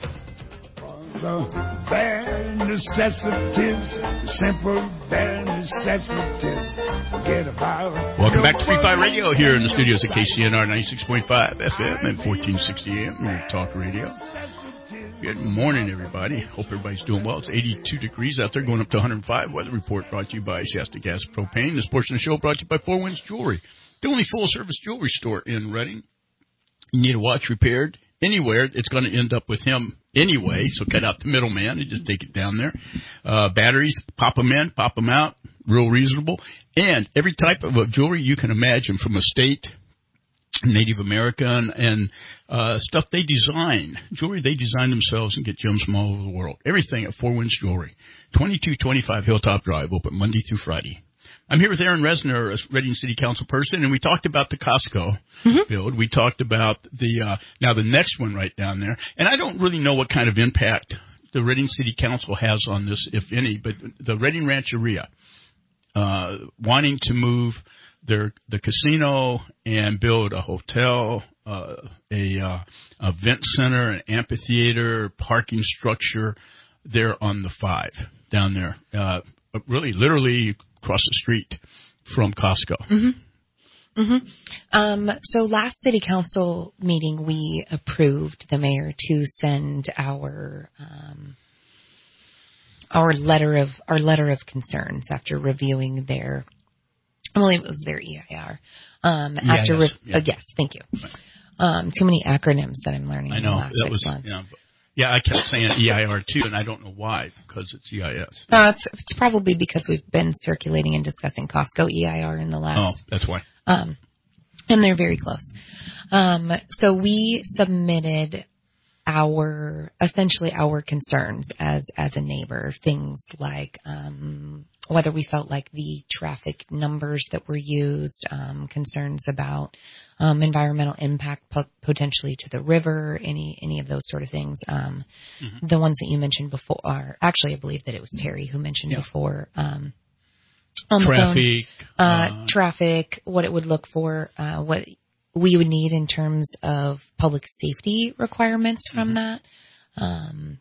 The bare necessities, simple bare necessities. Forget about. Welcome back to Free Fire Radio here in the studios at K C N R ninety-six point five F M and fourteen sixty A M, your talk radio. Good morning, everybody. Hope everybody's doing well. It's eighty-two degrees out there, going up to one hundred five. Weather report brought to you by Shasta Gas Propane. This portion of the show brought to you by Four Winds Jewelry, the only full-service jewelry store in Reading. You need a watch repaired anywhere, it's going to end up with him anyway, so cut out the middleman and just take it down there. Uh, batteries, pop them in, pop them out, real reasonable. And every type of jewelry you can imagine, from estate, Native American, and uh, stuff they design, jewelry they design themselves and get gems from all over the world. Everything at Four Winds Jewelry, twenty-two twenty-five Hilltop Drive, open Monday through Friday. I'm here with Aaron Resner, a Reading City Council person, and we talked about the Costco mm-hmm. build. We talked about the uh, now the next one right down there. And I don't really know what kind of impact the Reading City Council has on this, if any, but the Reading Rancheria uh, wanting to move their the casino and build a hotel, uh, a uh, event center, an amphitheater, parking structure there on the five down there. Uh, really, literally across the street from Costco. Mm-hmm. Mm-hmm. Um, so last city council meeting, we approved the mayor to send our um, our letter of our letter of concerns after reviewing their. I believe it was their E I R. Um, yeah, after yes, re- yeah. uh, yes, thank you. Um, too many acronyms that I'm learning. I know in the last that six was months. yeah. Yeah, I kept saying E I R too, and I don't know why, because it's E I S. Uh, it's, it's probably because we've been circulating and discussing Costco E I R in the last. Oh, that's why. Um, and they're very close. Um, so we submitted our, essentially our concerns as, as a neighbor, things like, um, whether we felt like the traffic numbers that were used, um, concerns about, um, environmental impact po- potentially to the river, any, any of those sort of things. Um, mm-hmm. The ones that you mentioned before are, actually, I believe that it was Terry who mentioned yeah. before, um, on traffic, the phone, uh, uh, traffic, what it would look for, uh, what we would need in terms of public safety requirements from mm-hmm. that, um,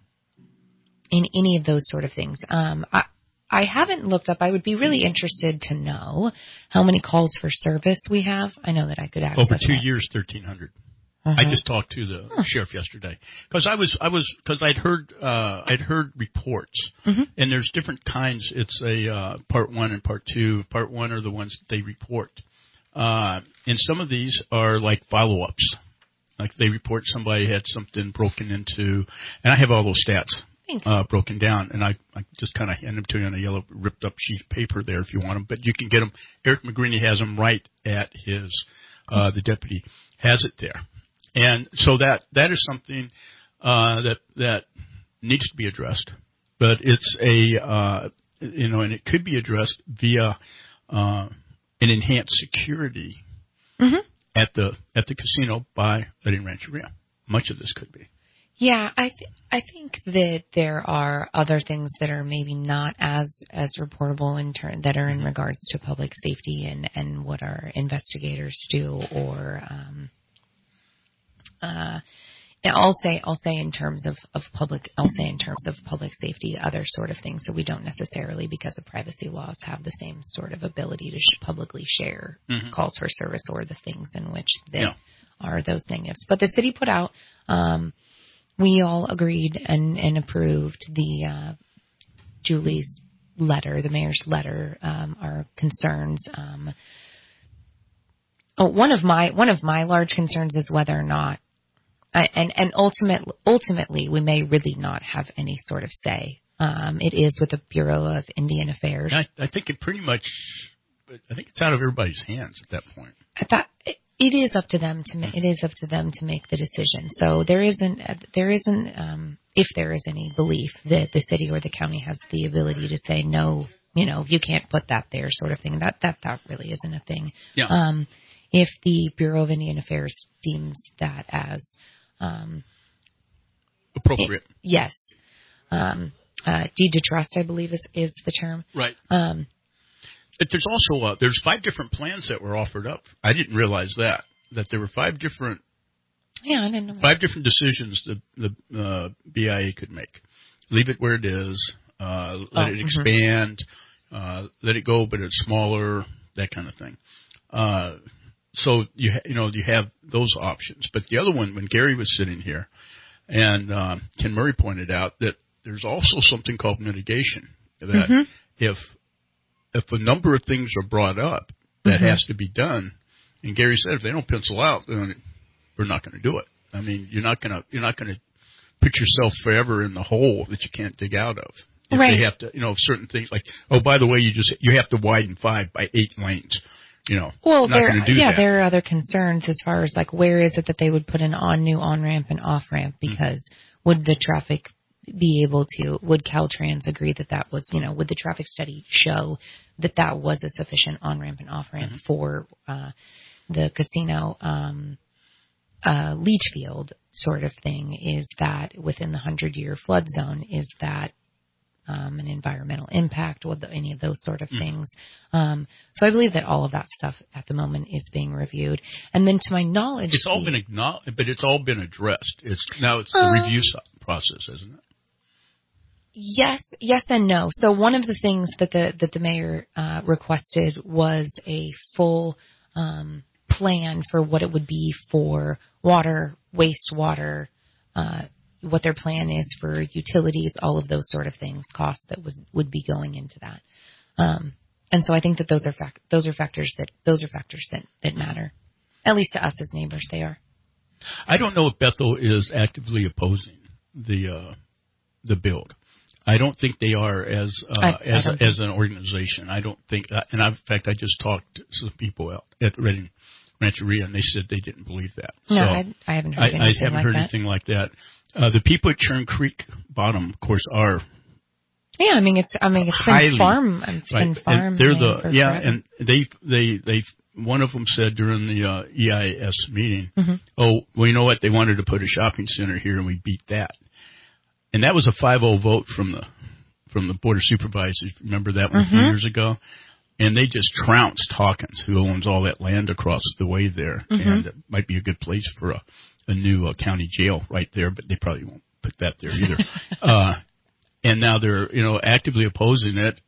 in any of those sort of things. Um, I, I haven't looked up. I would be really interested to know how many calls for service we have. I know that I could access over two that. years, thirteen hundred. Uh-huh. I just talked to the huh. sheriff yesterday because I was I was because I'd heard uh, I'd heard reports mm-hmm. and there's different kinds. It's a uh, part one and part two. Part one are the ones that they report, uh, and some of these are like follow ups. Like they report somebody had something broken into, and I have all those stats. Uh, broken down, and I, I just kind of hand them to you on a yellow ripped up sheet of paper there if you want them, but you can get them. Eric McGreeny has them right at his, uh, the deputy has it there. And so that, that is something, uh, that, that needs to be addressed, but it's a, uh, you know, and it could be addressed via, uh, an enhanced security mm-hmm. at the, at the casino by Reading Rancheria. Much of this could be. Yeah, I th- I think that there are other things that are maybe not as as reportable in turn that are in regards to public safety and, and what our investigators do, or um, uh, I'll say I'll say in terms of, of public I'll say in terms of public safety, other sort of things that we don't necessarily, because of privacy laws, have the same sort of ability to sh- publicly share mm-hmm. calls for service or the things in which they yeah. are those negatives. But the city put out. Um, We all agreed and, and approved the uh, Julie's letter, the mayor's letter, um, our concerns. Um, oh, one of my one of my large concerns is whether or not, uh, and and ultimately, ultimately, we may really not have any sort of say. Um, it is with the Bureau of Indian Affairs. I, I think it pretty much. I think it's out of everybody's hands at that point. I thought it, it is up to them to ma- it is up to them to make the decision. So there isn't there isn't um, if there is any belief that the city or the county has the ability to say no, you know, you can't put that there, sort of thing. That that that really isn't a thing. Yeah. Um, if the Bureau of Indian Affairs deems that as um, appropriate, it, yes, um, uh, deed to trust, I believe is is the term. Right. Um, But there's also uh, there's five different plans that were offered up. I didn't realize that that there were five different yeah I didn't know five different decisions the the uh, B I A could make. Leave it where it is. Uh, let oh, it mm-hmm. expand. Uh, let it go, but it's smaller. That kind of thing. Uh, so you ha- you know you have those options. But the other one, when Gary was sitting here, and uh, Ken Murray pointed out that there's also something called mitigation. That mm-hmm. if If a number of things are brought up that mm-hmm. has to be done, and Gary said if they don't pencil out, then we're not going to do it. I mean, you're not going to you're not going to put yourself forever in the hole that you can't dig out of. If right. they have to, you know, certain things like, oh, by the way, you just you have to widen five by eight lanes. You know, well, not going to do yeah, that. there are other concerns as far as like where is it that they would put an on new on ramp and off ramp because mm-hmm. would the traffic be able to, would Caltrans agree that that was, you know, would the traffic study show that that was a sufficient on-ramp and off-ramp mm-hmm. for uh, the casino um, uh, leach field sort of thing? Is that within the hundred-year flood zone? Is that um, an environmental impact? Or the, any of those sort of mm-hmm. things? Um, so I believe that all of that stuff at the moment is being reviewed. And then to my knowledge... It's all the, been acknowledged, but it's all been addressed. It's Now it's the uh, review process, isn't it? Yes, yes and no. So one of the things that the that the mayor uh, requested was a full um, plan for what it would be for water, wastewater, uh, what their plan is for utilities, all of those sort of things, costs that was would be going into that. Um, and so I think that those are fact those are factors that those are factors that, that matter, at least to us as neighbors. They are. I don't know if Bethel is actively opposing the uh, the build. I don't think they are as uh, I, as I a, as an organization. I don't think, uh, and I've, in fact, I just talked to some people out at Redding Rancheria, and they said they didn't believe that. No, so I, I haven't heard I, anything I haven't like heard that. anything like that. Uh, the people at Churn Creek Bottom, of course, are yeah. I mean, it's I mean, it's highly, been farm. It's right, been farm. They're the for yeah, forever. and they they they. One of them said during the uh, E I S meeting, mm-hmm. "Oh, well, you know what? They wanted to put a shopping center here, and we beat that." And that was a five oh vote from the. from the Board of Supervisors. Remember that one mm-hmm. a few years ago? And they just trounced Hawkins, who owns all that land across the way there. Mm-hmm. And it might be a good place for a, a new uh, county jail right there, but they probably won't put that there either. uh, and now they're, you know, actively opposing it.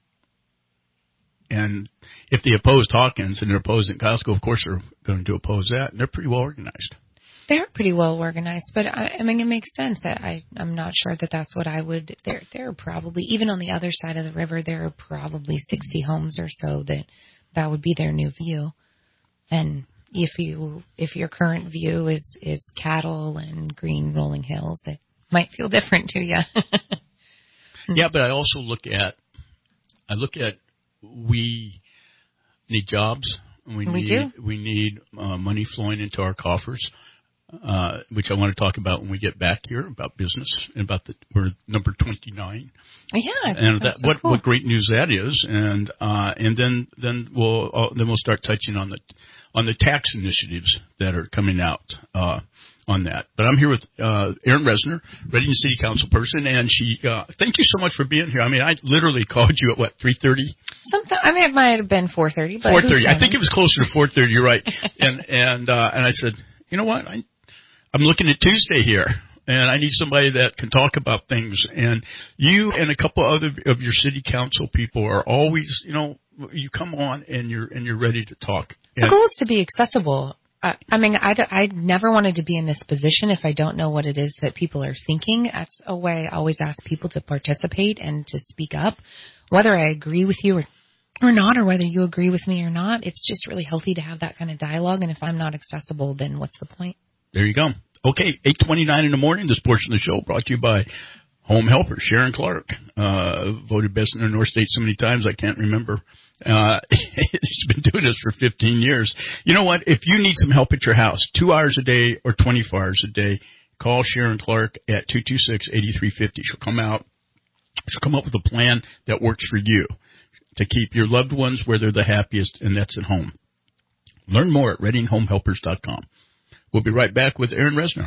And if they opposed Hawkins and they're opposing Costco, of course they're going to oppose that. And they're pretty well organized. They're pretty well organized, but I, I mean, it makes sense. That I, I'm not sure that that's what I would. There, there are probably even on the other side of the river, there are probably sixty homes or so that that would be their new view. And if you, if your current view is is cattle and green rolling hills, it might feel different to you. Yeah, but I also look at, I look at we need jobs. We, we need do. we need uh, money flowing into our coffers. Uh, which I want to talk about when we get back here about business and about the we're number twenty-nine. Yeah, and that, so what cool. what great news that is, and uh, and then then we'll uh, then we'll start touching on the on the tax initiatives that are coming out uh, on that. But I'm here with uh, Erin Resner, Reading City Council person, and she. Uh, thank you so much for being here. I mean, I literally called you at what three thirty. Something. I mean, it might have been four thirty. Four thirty. I think it was closer to four thirty. You're right. and and uh, and I said, you know what? I, I'm looking at Tuesday here, and I need somebody that can talk about things. And you and a couple other of your city council people are always, you know, you come on and you're and you're ready to talk. And the goal is to be accessible. Uh, I mean, I, I never wanted to be in this position if I don't know what it is that people are thinking. That's a way I always ask people to participate and to speak up, whether I agree with you or, or not, or whether you agree with me or not. It's just really healthy to have that kind of dialogue. And if I'm not accessible, then what's the point? There you go. Okay, eight twenty-nine in the morning. This portion of the show brought to you by Home Helper. Sharon Clark, uh, voted best in the North State so many times I can't remember. Uh, she's been doing this for fifteen years. You know what? If you need some help at your house, two hours a day or twenty-four hours a day, call Sharon Clark at two two six, eight three five zero. She'll come out. She'll come up with a plan that works for you to keep your loved ones where they're the happiest, and that's at home. Learn more at reading home helpers dot com. We'll be right back with Aaron Resner.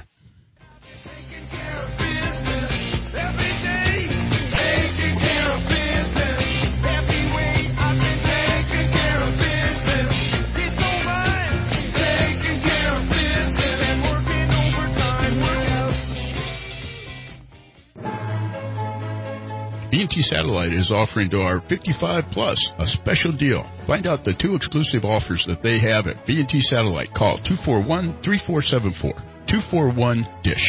B and T Satellite is offering to our fifty-five plus a special deal. Find out the two exclusive offers that they have at B and T Satellite. Call two four one, three four seven four, two four one, DISH.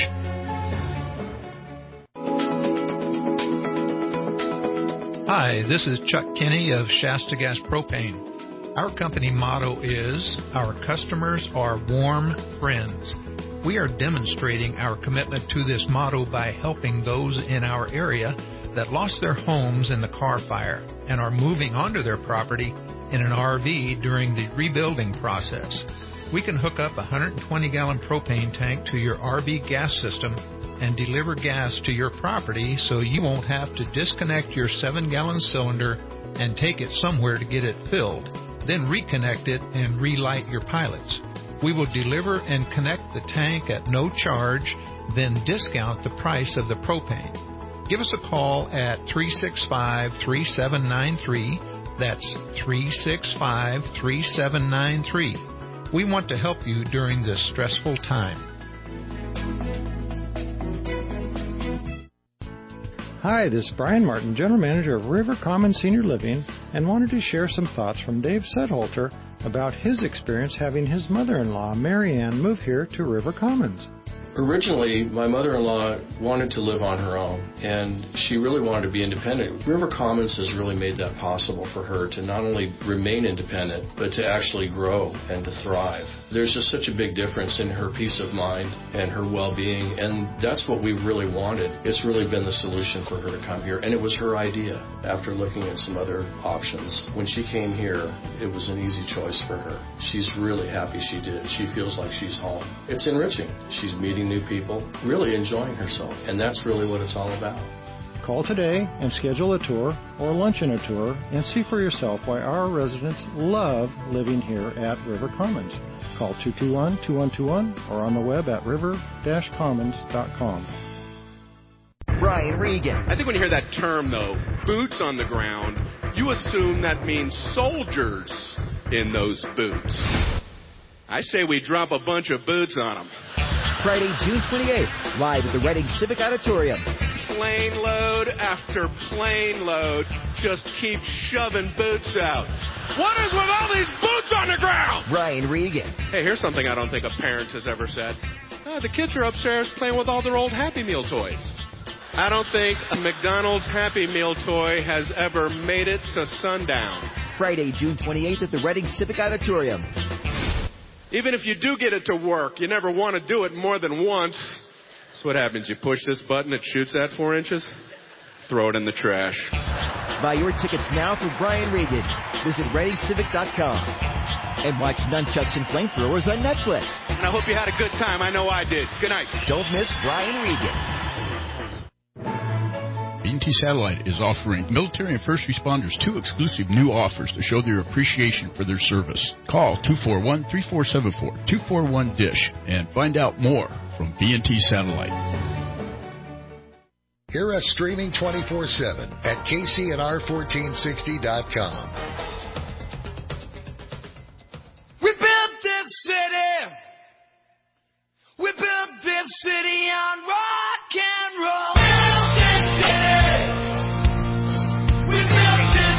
Hi, this is Chuck Kinney of Shasta Gas Propane. Our company motto is, our customers are warm friends. We are demonstrating our commitment to this motto by helping those in our area that lost their homes in the Carr Fire and are moving onto their property in an R V during the rebuilding process. We can hook up a one hundred twenty gallon propane tank to your R V gas system and deliver gas to your property so you won't have to disconnect your seven gallon cylinder and take it somewhere to get it filled, then reconnect it and relight your pilots. We will deliver and connect the tank at no charge, then discount the price of the propane. Give us a call at three six five, three seven nine three. That's three six five, three seven nine three. We want to help you during this stressful time. Hi, this is Brian Martin, General Manager of River Commons Senior Living, and wanted to share some thoughts from Dave Sedholter about his experience having his mother-in-law, Mary Ann, move here to River Commons. Originally, my mother-in-law wanted to live on her own, and she really wanted to be independent. River Commons has really made that possible for her to not only remain independent, but to actually grow and to thrive. There's just such a big difference in her peace of mind and her well-being, and that's what we really wanted. It's really been the solution for her to come here, and it was her idea after looking at some other options. When she came here, it was an easy choice for her. She's really happy she did. She feels like she's home. It's enriching. She's meeting new people, really enjoying herself, and that's really what it's all about. Call today and schedule a tour or lunch and a tour and see for yourself why our residents love living here at River Commons. Call two two one, two one two one or on the web at river dash commons dot com. Brian Regan. I think when you hear that term, though, boots on the ground, you assume that means soldiers in those boots. I say we drop a bunch of boots on them. Friday, June twenty-eighth, live at the Reading Civic Auditorium. Plane load after plane load just keep shoving boots out. What is with all these boots on the ground? Brian Regan. Hey, here's something I don't think a parent has ever said. Oh, the kids are upstairs playing with all their old Happy Meal toys. I don't think a McDonald's Happy Meal toy has ever made it to sundown. Friday, June twenty-eighth at the Reading Civic Auditorium. Even if you do get it to work, you never want to do it more than once. That's what happens. You push this button, it shoots at four inches. Throw it in the trash. Buy your tickets now for Brian Regan. Visit reading civic dot com. And watch Nunchucks and Flamethrowers on Netflix. And I hope you had a good time. I know I did. Good night. Don't miss Brian Regan. B and T Satellite is offering military and first responders two exclusive new offers to show their appreciation for their service. Call two four one, three four seven four, two four one, DISH and find out more from B and T Satellite. Hear us streaming twenty-four seven at K C N R fourteen sixty dot com. We built this city. We built this city on rock and roll.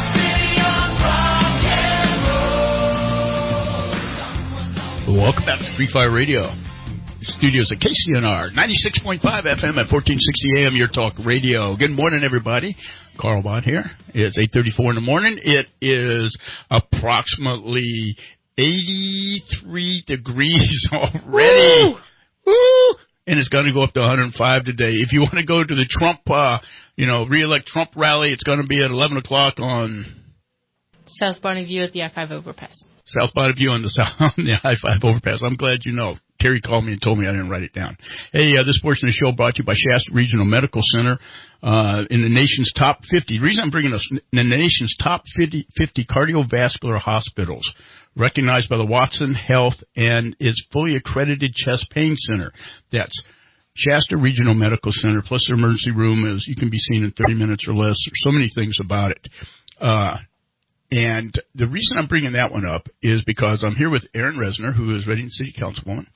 Welcome back to Free Fire Radio. Studios at K C N R, ninety-six point five F M at fourteen sixty A M, Your Talk Radio. Good morning, everybody. Carl Bond here. It's eight thirty-four in the morning. It is approximately eighty-three degrees already. Woo! Woo! And it's going to go up to one hundred five today. If you want to go to the Trump, uh, you know, re-elect Trump rally, it's going to be at eleven o'clock on South Bonneview at the I five overpass. South Bonneview on the South, on the I five overpass. I'm glad you know. Terry called me and told me I didn't write it down. Hey, uh, this portion of the show brought to you by Shasta Regional Medical Center, uh, in the nation's top fifty. The reason I'm bringing us in the nation's top fifty, fifty cardiovascular hospitals, recognized by the Watson Health and is fully accredited chest pain center. That's Shasta Regional Medical Center, plus their emergency room is, you can be seen in thirty minutes or less. There's so many things about it. Uh, and the reason I'm bringing that one up is because I'm here with Erin Resner, who is Reading City Councilwoman,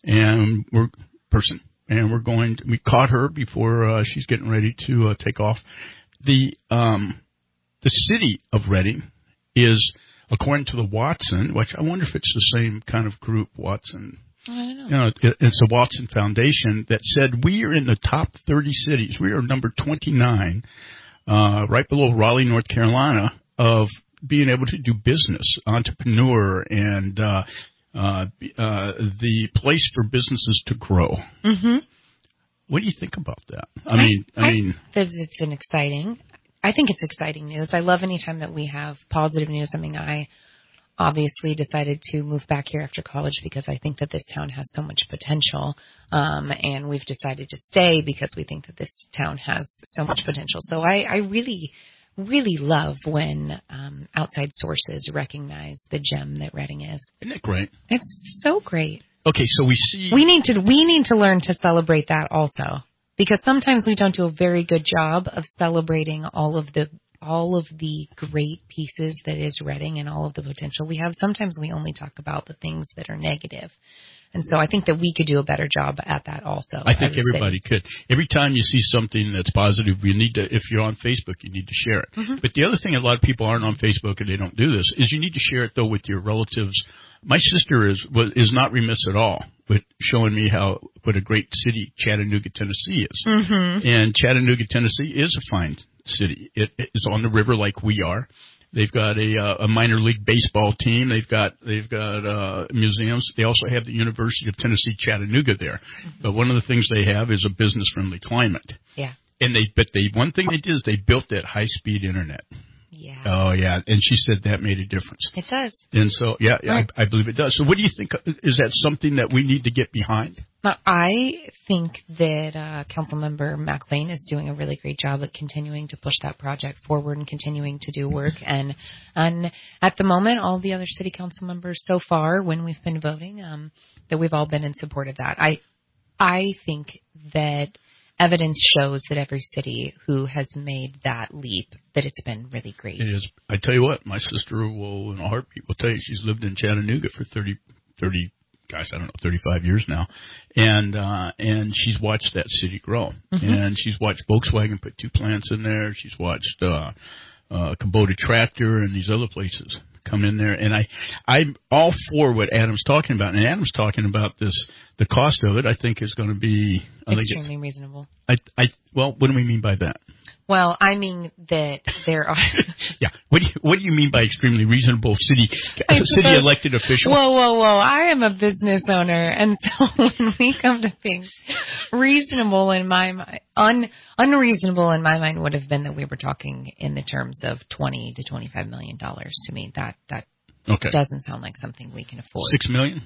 and we're person, and we're going to, we caught her before uh, she's getting ready to uh, take off. The um, the city of Reading is, according to the Watson, which I wonder if it's the same kind of group, Watson. I don't know. You know, it, it's the Watson Foundation that said we are in the top thirty cities. We are number twenty-nine, uh, right below Raleigh, North Carolina, of being able to do business, entrepreneur, and uh, uh, uh, the place for businesses to grow. Mm-hmm. What do you think about that? I mean, I, I mean, I think it's an exciting. I think it's exciting news. I love any time that we have positive news. I mean, I obviously decided to move back here after college because I think that this town has so much potential, um, and we've decided to stay because we think that this town has so much potential. So I, I really, really love when um, outside sources recognize the gem that Reading is. Isn't it great? It's so great. Okay, so we see we need to we need to learn to celebrate that also, because sometimes we don't do a very good job of celebrating all of the all of the great pieces that is Reading and all of the potential we have. Sometimes we only talk about the things that are negative. And so I think that we could do a better job at that also. I think everybody could. Every time you see something that's positive, you need to, if you're on Facebook, you need to share it. Mm-hmm. But the other thing, a lot of people aren't on Facebook and they don't do this, is you need to share it, though, with your relatives. My sister is is not remiss at all with showing me how what a great city Chattanooga, Tennessee is. Mm-hmm. And Chattanooga, Tennessee is a fine city. It is on the river like we are. They've got a, uh, a minor league baseball team. They've got they've got uh, museums. They also have the University of Tennessee Chattanooga there. Mm-hmm. But one of the things they have is a business friendly climate. Yeah. And they but they one thing they did is they built that high speed internet. Yeah. Oh yeah, and she said that made a difference. It does. And so yeah, Right. I, I believe it does. So what do you think? Is that something that we need to get behind? Now, I think that uh, Councilmember McLean is doing a really great job at continuing to push that project forward and continuing to do work. And and at the moment, all the other city council members so far, when we've been voting, um, that we've all been in support of that. I I think that evidence shows that every city who has made that leap, that it's been really great. It is. I tell you what, my sister will, in a heartbeat, will tell you she's lived in Chattanooga for thirty, thirty gosh, I don't know, thirty-five years now. And, uh, and she's watched that city grow. Mm-hmm. And she's watched Volkswagen put two plants in there. She's watched, uh, uh, Kubota Tractor and these other places come in there. And I, I'm all for what Adam's talking about. And Adam's talking about this, the cost of it, I think is going to be I extremely think reasonable. I, I, well, what do we mean by that? Well, I mean that there are. Yeah. What do you What do you mean by extremely reasonable city city elected official? Whoa, whoa, whoa! I am a business owner, and so when we come to things, reasonable in my mind, un, unreasonable in my mind would have been that we were talking in the terms of twenty to twenty-five million dollars. To me, that that okay. doesn't sound like something we can afford. Six million?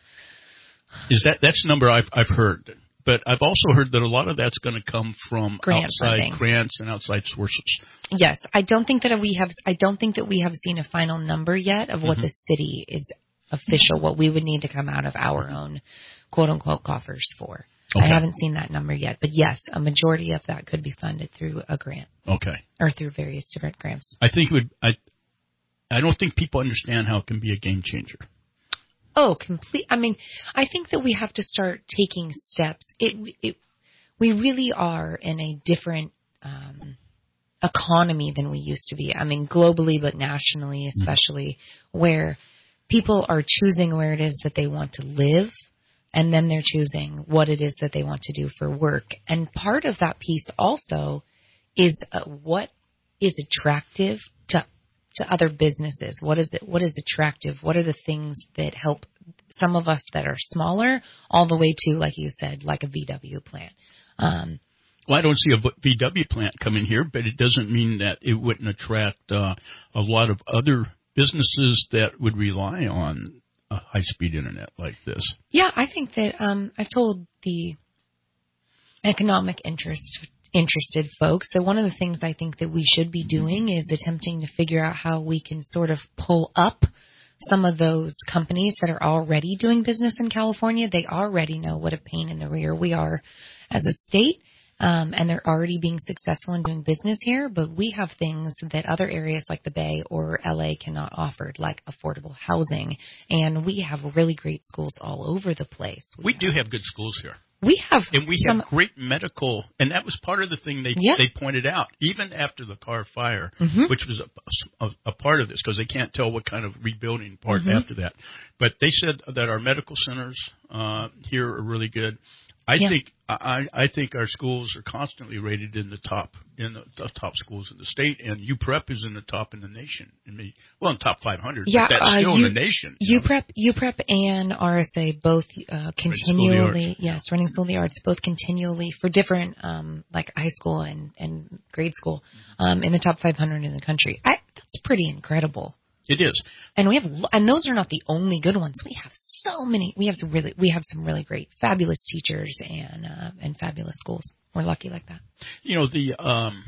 Is that that's the number I've I've heard. But I've also heard that a lot of that's going to come from Grant outside funding. grants and outside sources. Yes, I don't think that we have. I don't think that we have seen a final number yet of what Mm-hmm. the city is official, what we would need to come out of our own quote unquote coffers for. Okay. I haven't seen that number yet, but yes, a majority of that could be funded through a grant. Okay. Or through various different grants. I think it would. I I don't think people understand how it can be a game changer. Oh, complete. I mean, I think that we have to start taking steps. It, it we really are in a different um, economy than we used to be. I mean, globally, but nationally, especially, mm-hmm. where people are choosing where it is that they want to live And then they're choosing what it is that they want to do for work. And part of that piece also is uh, what is attractive to to other businesses. What is it? What is attractive? What are the things that help some of us that are smaller all the way to, like you said, like a V W plant? Um, well, I don't see a V W plant coming here, but it doesn't mean that it wouldn't attract uh, a lot of other businesses that would rely on a high-speed internet like this. Yeah, I think that um, I've told the economic interest interested folks that one of the things I think that we should be doing is attempting to figure out how we can sort of pull up some of those companies that are already doing business in California. They already know what a pain in the rear we are as a state, um, and they're already being successful in doing business here, but we have things that other areas like the Bay or L A cannot offer, like affordable housing, and we have really great schools all over the place. We, we have, do have good schools here. We have, and we some, have great medical, and that was part of the thing they yeah. they pointed out, even after the Carr fire, mm-hmm. which was a, a, a part of this, because they can't tell what kind of rebuilding part mm-hmm. after that. But they said that our medical centers uh, here are really good. I yeah. think I, I think our schools are constantly rated in the top in the, the top schools in the state, and U P R E P is in the top in the nation. In the, well, in top five hundred, yeah, but that's uh, still U, in the nation. U P R E P, U P R E P and R S A both uh, continually, yes, running School of the Arts, both continually for different um, like high school and, and grade school um, in the top five hundred in the country. I, that's pretty incredible. It is, and we have, and those are not the only good ones. We have so many. We have some really, we have some really great, fabulous teachers and uh, and fabulous schools. We're lucky like that. You know, the um,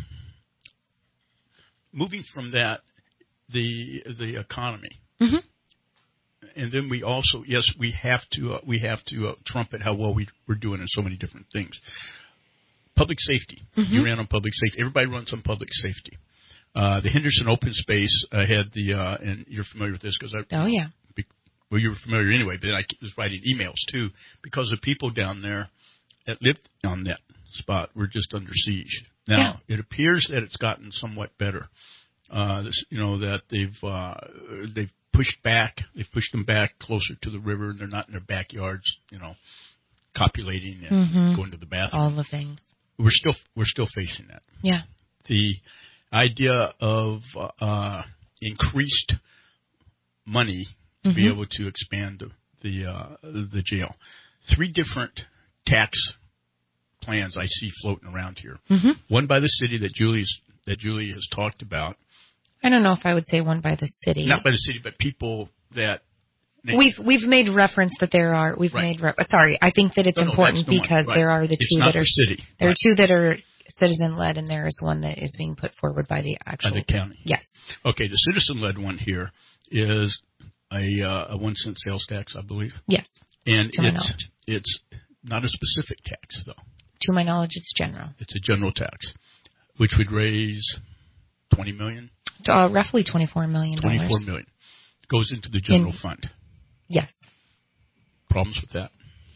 moving from that, the the economy, mm-hmm. and then we also, yes, we have to uh, we have to uh, trumpet how well we, we're doing in so many different things. Public safety. Mm-hmm. You ran on public safety. Everybody runs on public safety. Uh, the Henderson Open Space uh, had the, uh, and you're familiar with this because I. Oh yeah. Be, well, you were familiar anyway, but I was writing emails too because the people down there that lived on that spot were just under siege. Now yeah. it appears that it's gotten somewhat better. Uh, this, you know that they've uh, they've pushed back, they've pushed them back closer to the river, and they're not in their backyards, you know, copulating and mm-hmm. going to the bathroom. All the things. We're still we're still facing that. Yeah. The idea of uh, increased money to mm-hmm. be able to expand the uh, the jail. Three different tax plans I see floating around here. Mm-hmm. One by the city that Julie's that Julie has talked about. I don't know if I would say one by the city. Not by the city, but people that we've we've made reference that there are we've right. made re- sorry I think that it's no, no, important the because right. there are the it's two not that are the city. there right. are two that are citizen led and there is one that is being put forward by the actual by the county. Yes. Okay, the citizen led one here is a uh, a one cent sales tax, I believe. Yes. And to it's it's not a specific tax though. To my knowledge, it's general. It's a general tax, which would raise twenty million. Uh, roughly twenty-four million dollars. Twenty-four million goes into the general In, fund. Yes. Problems with that?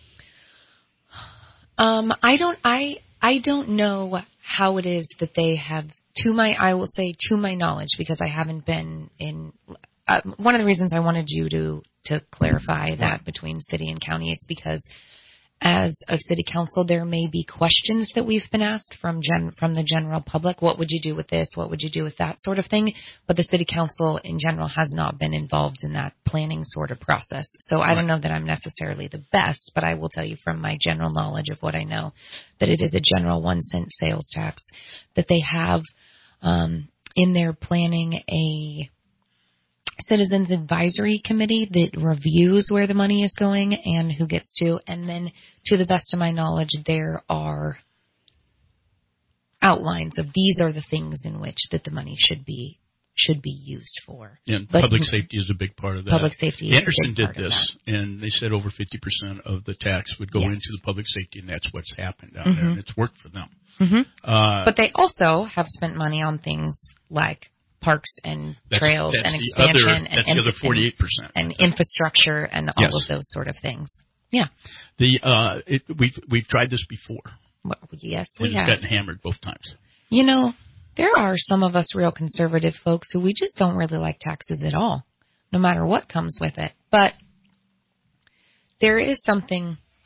Um, I don't. I I don't know how it is that they have. To my, I will say to my knowledge, because I haven't been in. Uh, one of the reasons I wanted you to to clarify that between city and county is because, as a city council, there may be questions that we've been asked from gen, from the general public. What would you do with this? What would you do with that sort of thing? But the city council in general has not been involved in that planning sort of process. So I don't know that I'm necessarily the best, but I will tell you from my general knowledge of what I know that it is a general one cent sales tax, that they have um, in their planning a Citizens Advisory Committee that reviews where the money is going and who gets to. And then, to the best of my knowledge, there are outlines of these are the things in which that the money should be should be used for. And but public safety is a big part of that. Public safety Anderson is a big did this, and they said over fifty percent of the tax would go yes. into the public safety, and that's what's happened down mm-hmm. there, and it's worked for them. Mm-hmm. Uh, but they also have spent money on things like parks and that's, trails that's and the expansion other, and, that's the other forty-eight percent. And, and infrastructure and all yes. of those sort of things. Yeah. The uh, it, we've we've tried this before. Well, yes, we we have. It's gotten hammered both times. You know, there are some of us real conservative folks who we just don't really like taxes at all, no matter what comes with it. But there is something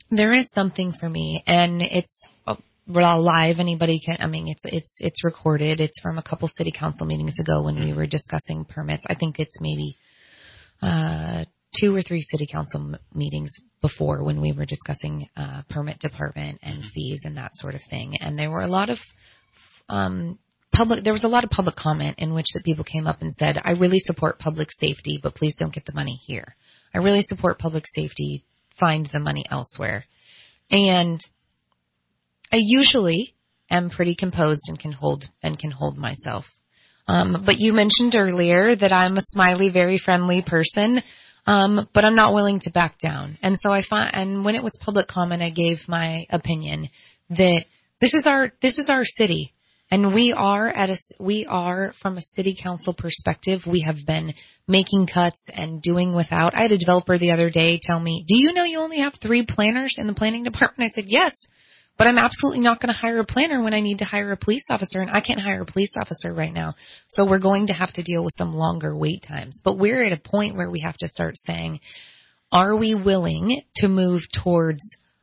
There is something for me, and it's uh, live. Anybody can. I mean, it's it's it's recorded. It's from a couple city council meetings ago when we were discussing permits. I think it's maybe uh, two or three city council m- meetings before when we were discussing uh, permit department and fees and that sort of thing. And there were a lot of um, public. There was a lot of public comment in which that people came up and said, "I really support public safety, but please don't get the money here. I really support public safety. Find the money elsewhere." And I usually am pretty composed and can hold and can hold myself. Um, but you mentioned earlier that I'm a smiley, very friendly person, um, but I'm not willing to back down. And so I find, and when it was public comment, I gave my opinion that this is our this is our city, and we are at a we are from a city council perspective. We have been making cuts and doing without. I had a developer the other day tell me, "Do you know you only have three planners in the planning department?" I said, "Yes. But I'm absolutely not going to hire a planner when I need to hire a police officer, and I can't hire a police officer right now. So we're going to have to deal with some longer wait times." But we're at a point where we have to start saying, are we willing to move towards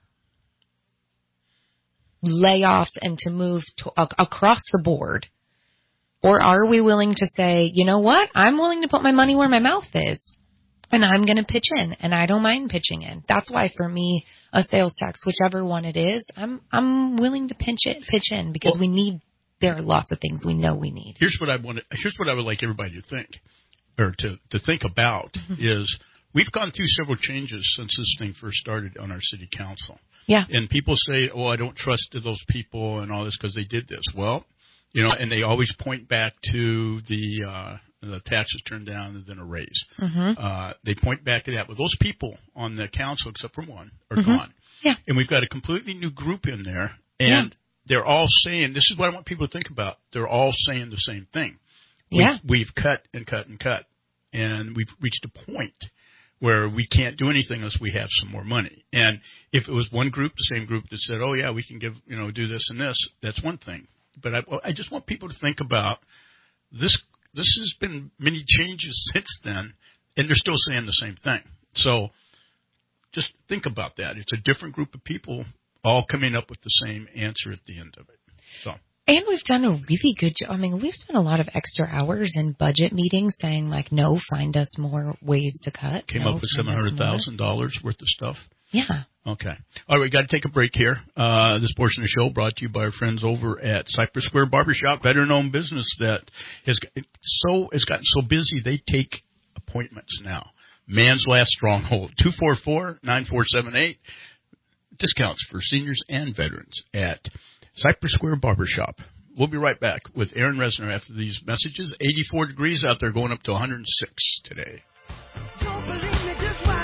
layoffs and to move to, uh, across the board? Or are we willing to say, you know what, I'm willing to put my money where my mouth is. And I'm going to pitch in, and I don't mind pitching in. That's why, for me, a sales tax, whichever one it is, I'm I'm willing to pinch it, pitch in because well, we need. There are lots of things we know we need. Here's what I want. Here's what I would like everybody to think, or to to think about mm-hmm. is we've gone through several changes since this thing first started on our city council. Yeah. And people say, "Oh, I don't trust those people and all this because they did this." Well, you know, and they always point back to the. Uh, the taxes turned down and then a raise. Mm-hmm. Uh, they point back to that. Well, those people on the council, except for one, are mm-hmm. gone. Yeah. And we've got a completely new group in there, and yeah. they're all saying, this is what I want people to think about, they're all saying the same thing. We've, yeah. we've cut and cut and cut, and we've reached a point where we can't do anything unless we have some more money. And if it was one group, the same group that said, oh, yeah, we can give, you know, do this and this, that's one thing. But I, I just want people to think about this. This has been many changes since then, and they're still saying the same thing. So just think about that. It's a different group of people all coming up with the same answer at the end of it. So. And we've done a really good job. I mean, we've spent a lot of extra hours in budget meetings saying, like, no, find us more ways to cut. Came no, up with seven hundred thousand dollars worth of stuff. Yeah. Okay. All right, we got to take a break here. Uh, this portion of the show brought to you by our friends over at Cypress Square Barbershop, veteran-owned business that has so has gotten so busy they take appointments now. Man's Last Stronghold, two four four, nine four seven eight. Discounts for seniors and veterans at Cypress Square Barbershop. We'll be right back with Aaron Resner after these messages. eighty-four degrees out there, going up to one hundred six today. Don't believe me, just watch.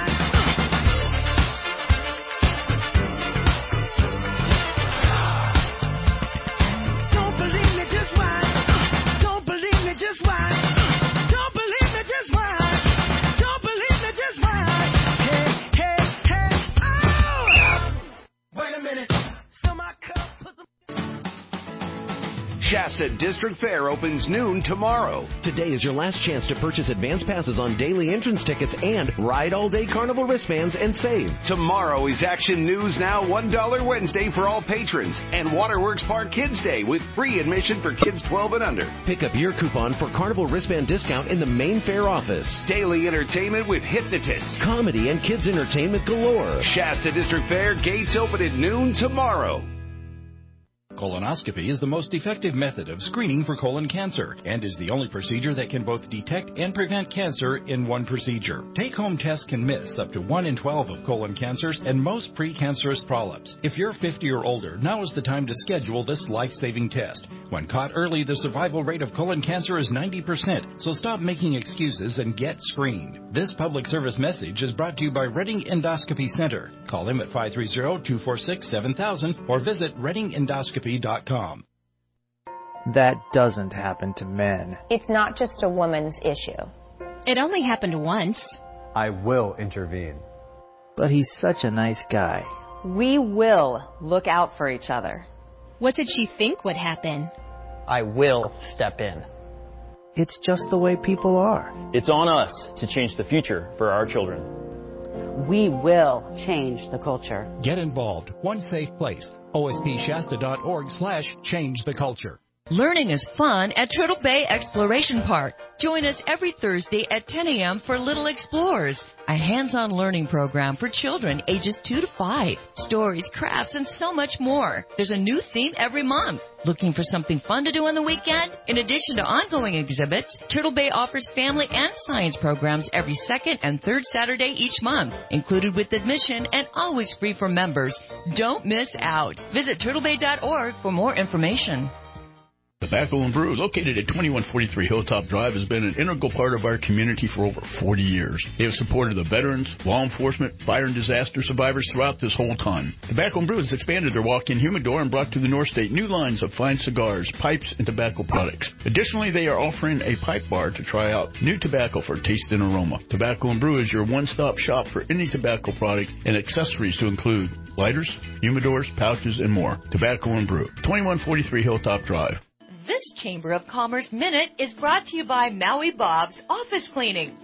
Shasta District Fair opens noon tomorrow. Today is your last chance to purchase advance passes on daily entrance tickets and ride all-day carnival wristbands and save. Tomorrow is Action News Now one dollar Wednesday for all patrons and Waterworks Park Kids Day with free admission for kids twelve and under. Pick up your coupon for carnival wristband discount in the main fair office. Daily entertainment with hypnotists. Comedy and kids entertainment galore. Shasta District Fair, gates open at noon tomorrow. Colonoscopy is the most effective method of screening for colon cancer and is the only procedure that can both detect and prevent cancer in one procedure. Take-home tests can miss up to one in twelve of colon cancers and most precancerous polyps. If you're fifty or older, now is the time to schedule this life-saving test. When caught early, the survival rate of colon cancer is ninety percent, so stop making excuses and get screened. This public service message is brought to you by Redding Endoscopy Center. Call them at five three zero, two four six, seven thousand or visit redding endoscopy dot com. That doesn't happen to men. It's not just a woman's issue. It only happened once. I will intervene. But he's such a nice guy. We will look out for each other. What did she think would happen? I will step in. It's just the way people are. It's on us to change the future for our children. We will change the culture. Get involved. One safe place. O S P Shasta dot org slash change the culture. Learning is fun at Turtle Bay Exploration Park. Join us every Thursday at ten a.m. for Little Explorers, a hands-on learning program for children ages two to five. Stories, crafts, and so much more. There's a new theme every month. Looking for something fun to do on the weekend? In addition to ongoing exhibits, Turtle Bay offers family and science programs every second and third Saturday each month, included with admission and always free for members. Don't miss out. Visit turtle bay dot org for more information. Tobacco and Brew, located at twenty-one forty-three Hilltop Drive, has been an integral part of our community for over forty years. They have supported the veterans, law enforcement, fire and disaster survivors throughout this whole time. Tobacco and Brew has expanded their walk-in humidor and brought to the North State new lines of fine cigars, pipes, and tobacco products. Additionally, they are offering a pipe bar to try out new tobacco for taste and aroma. Tobacco and Brew is your one-stop shop for any tobacco product and accessories to include lighters, humidors, pouches, and more. Tobacco and Brew, twenty-one forty-three Hilltop Drive. This Chamber of Commerce Minute is brought to you by Maui Bob's Office Cleaning.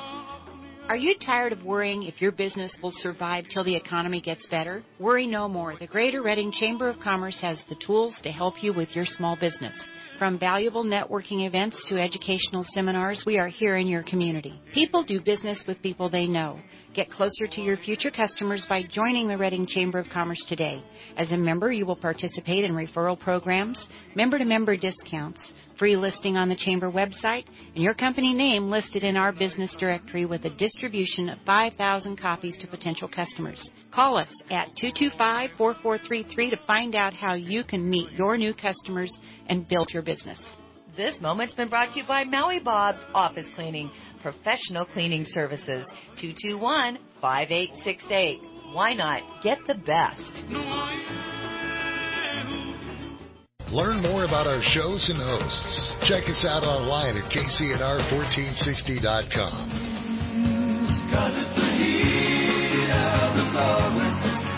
Are you tired of worrying if your business will survive till the economy gets better? Worry no more. The Greater Reading Chamber of Commerce has the tools to help you with your small business. From valuable networking events to educational seminars, we are here in your community. People do business with people they know. Get closer to your future customers by joining the Reading Chamber of Commerce today. As a member, you will participate in referral programs, member-to-member discounts, free listing on the Chamber website, and your company name listed in our business directory with a distribution of five thousand copies to potential customers. Call us at two two five, four four three three to find out how you can meet your new customers and build your business. This moment's been brought to you by Maui Bob's Office Cleaning, professional cleaning services. two two one, five eight six eight. Why not get the best? Learn more about our shows and hosts. Check us out online at K C N R fourteen sixty dot com. Cause it's the heat of the moment.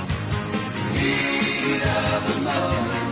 Heat of the moment.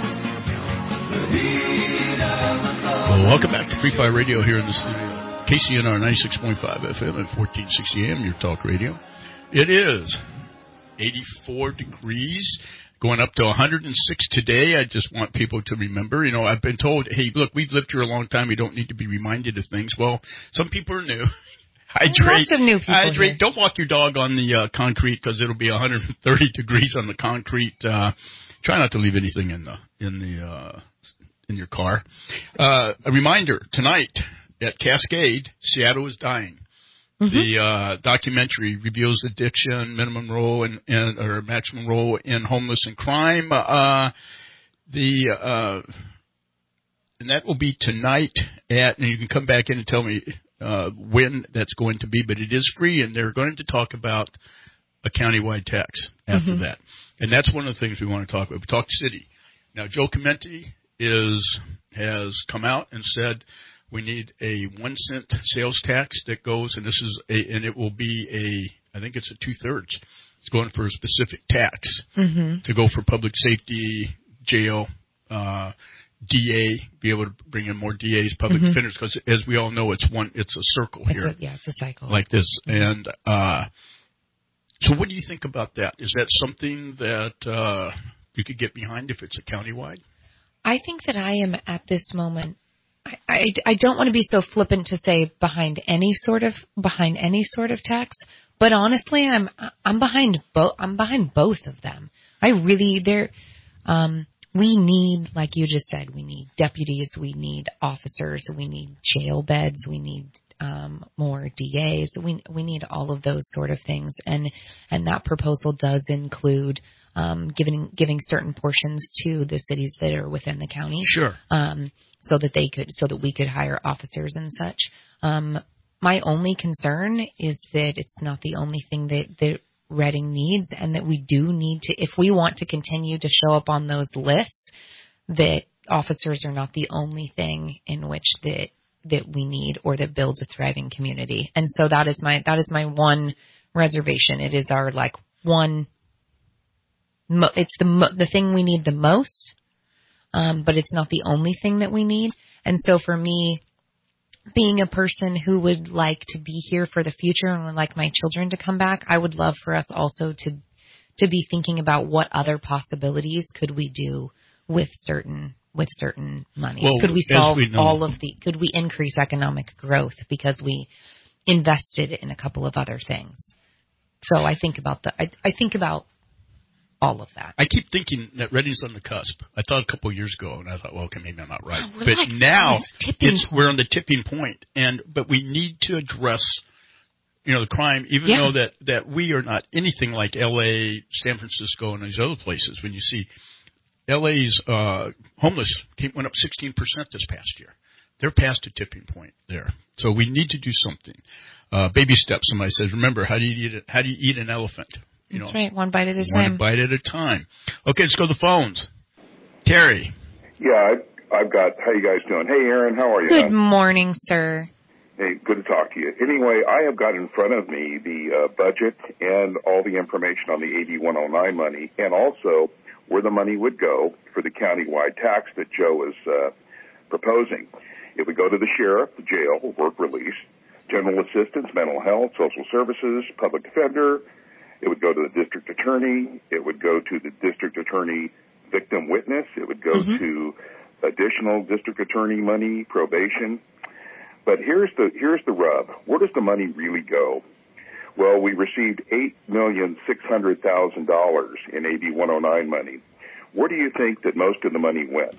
The heat of the moment. Well, welcome back to Free Fire Radio here in the studio. K C N R ninety-six point five F M and fourteen sixty A M, your talk radio. It is eighty-four degrees. Going up to one hundred six today. I just want people to remember, you know, I've been told, hey, look, we've lived here a long time. We don't need to be reminded of things. Well, some people are new. Hydrate. Lots of new people Hydrate. here. Don't walk your dog on the uh, concrete because it'll be one hundred thirty degrees on the concrete. Uh, try not to leave anything in the in the uh, in your car. Uh, a reminder, tonight at Cascade, Seattle is Dying. Mm-hmm. The uh, documentary reveals addiction, minimum role, and, and or maximum role in homeless and crime. Uh, the uh, and that will be tonight at, and you can come back in and tell me uh, when that's going to be. But it is free, and they're going to talk about a countywide tax after mm-hmm. that, and that's one of the things we want to talk about. We talked city. Now, Joe Clemente is has come out and said, we need a one cent sales tax that goes, and this is a, and it will be a, I think it's a two thirds. It's going for a specific tax mm-hmm. to go for public safety, jail, uh, D A, be able to bring in more D As, public mm-hmm. defenders, because as we all know, it's one, it's a circle it's here. A, yeah, it's a cycle. Like this. And, uh, so what do you think about that? Is that something that, uh, you could get behind if it's a countywide? I think that I am at this moment, I, I, I don't want to be so flippant to say behind any sort of behind any sort of tax, but honestly, I'm I'm behind both. I'm behind both of them. I really there. Um, we need, like you just said, we need deputies, we need officers, we need jail beds, we need um, more D As. We we need all of those sort of things, and and that proposal does include um, giving giving certain portions to the cities that are within the county. Sure. Um, so that they could, so that we could hire officers and such. Um, my only concern is that it's not the only thing that, that Reading needs, and that we do need to, if we want to continue to show up on those lists, that officers are not the only thing in which that, that we need or that builds a thriving community. And so that is my, that is my one reservation. It is our like one, it's the, the thing we need the most. Um, but it's not the only thing that we need. And so for me, being a person who would like to be here for the future and would like my children to come back, I would love for us also to to be thinking about what other possibilities could we do with certain with certain money. Well, could we solve we know, all of the? Could we increase economic growth because we invested in a couple of other things? So I think about the. I, I think about. all of that. I keep thinking that Reading's on the cusp. I thought a couple of years ago, and I thought, well, okay, maybe I'm not right. Oh, but like now it's, point. we're on the tipping point, and but we need to address, you know, the crime, even yeah. though that, that we are not anything like L A, San Francisco, and these other places. When you see L A's uh, homeless came, went up sixteen percent this past year. They're past a tipping point there. So we need to do something. Uh, baby steps, somebody says. Remember, how do you eat it? How do you eat an elephant? You That's know, right, one bite at a one time. One bite at a time. Okay, let's go to the phones. Terry. Yeah, I, I've got, how you guys doing? Hey, Aaron, how are you? Good morning, sir. Hey, good to talk to you. Anyway, I have got in front of me the uh, budget and all the information on the A B one oh nine money, and also where the money would go for the countywide tax that Joe is uh, proposing. It would go to the sheriff, the jail, work release, general assistance, mental health, social services, public defender. It would go to the district attorney. It would go to the district attorney victim witness. It would go mm-hmm. to additional district attorney money, probation. But here's the here's the rub. Where does the money really go? Well, we received eight million six hundred thousand dollars in A B one oh nine money. Where do you think that most of the money went?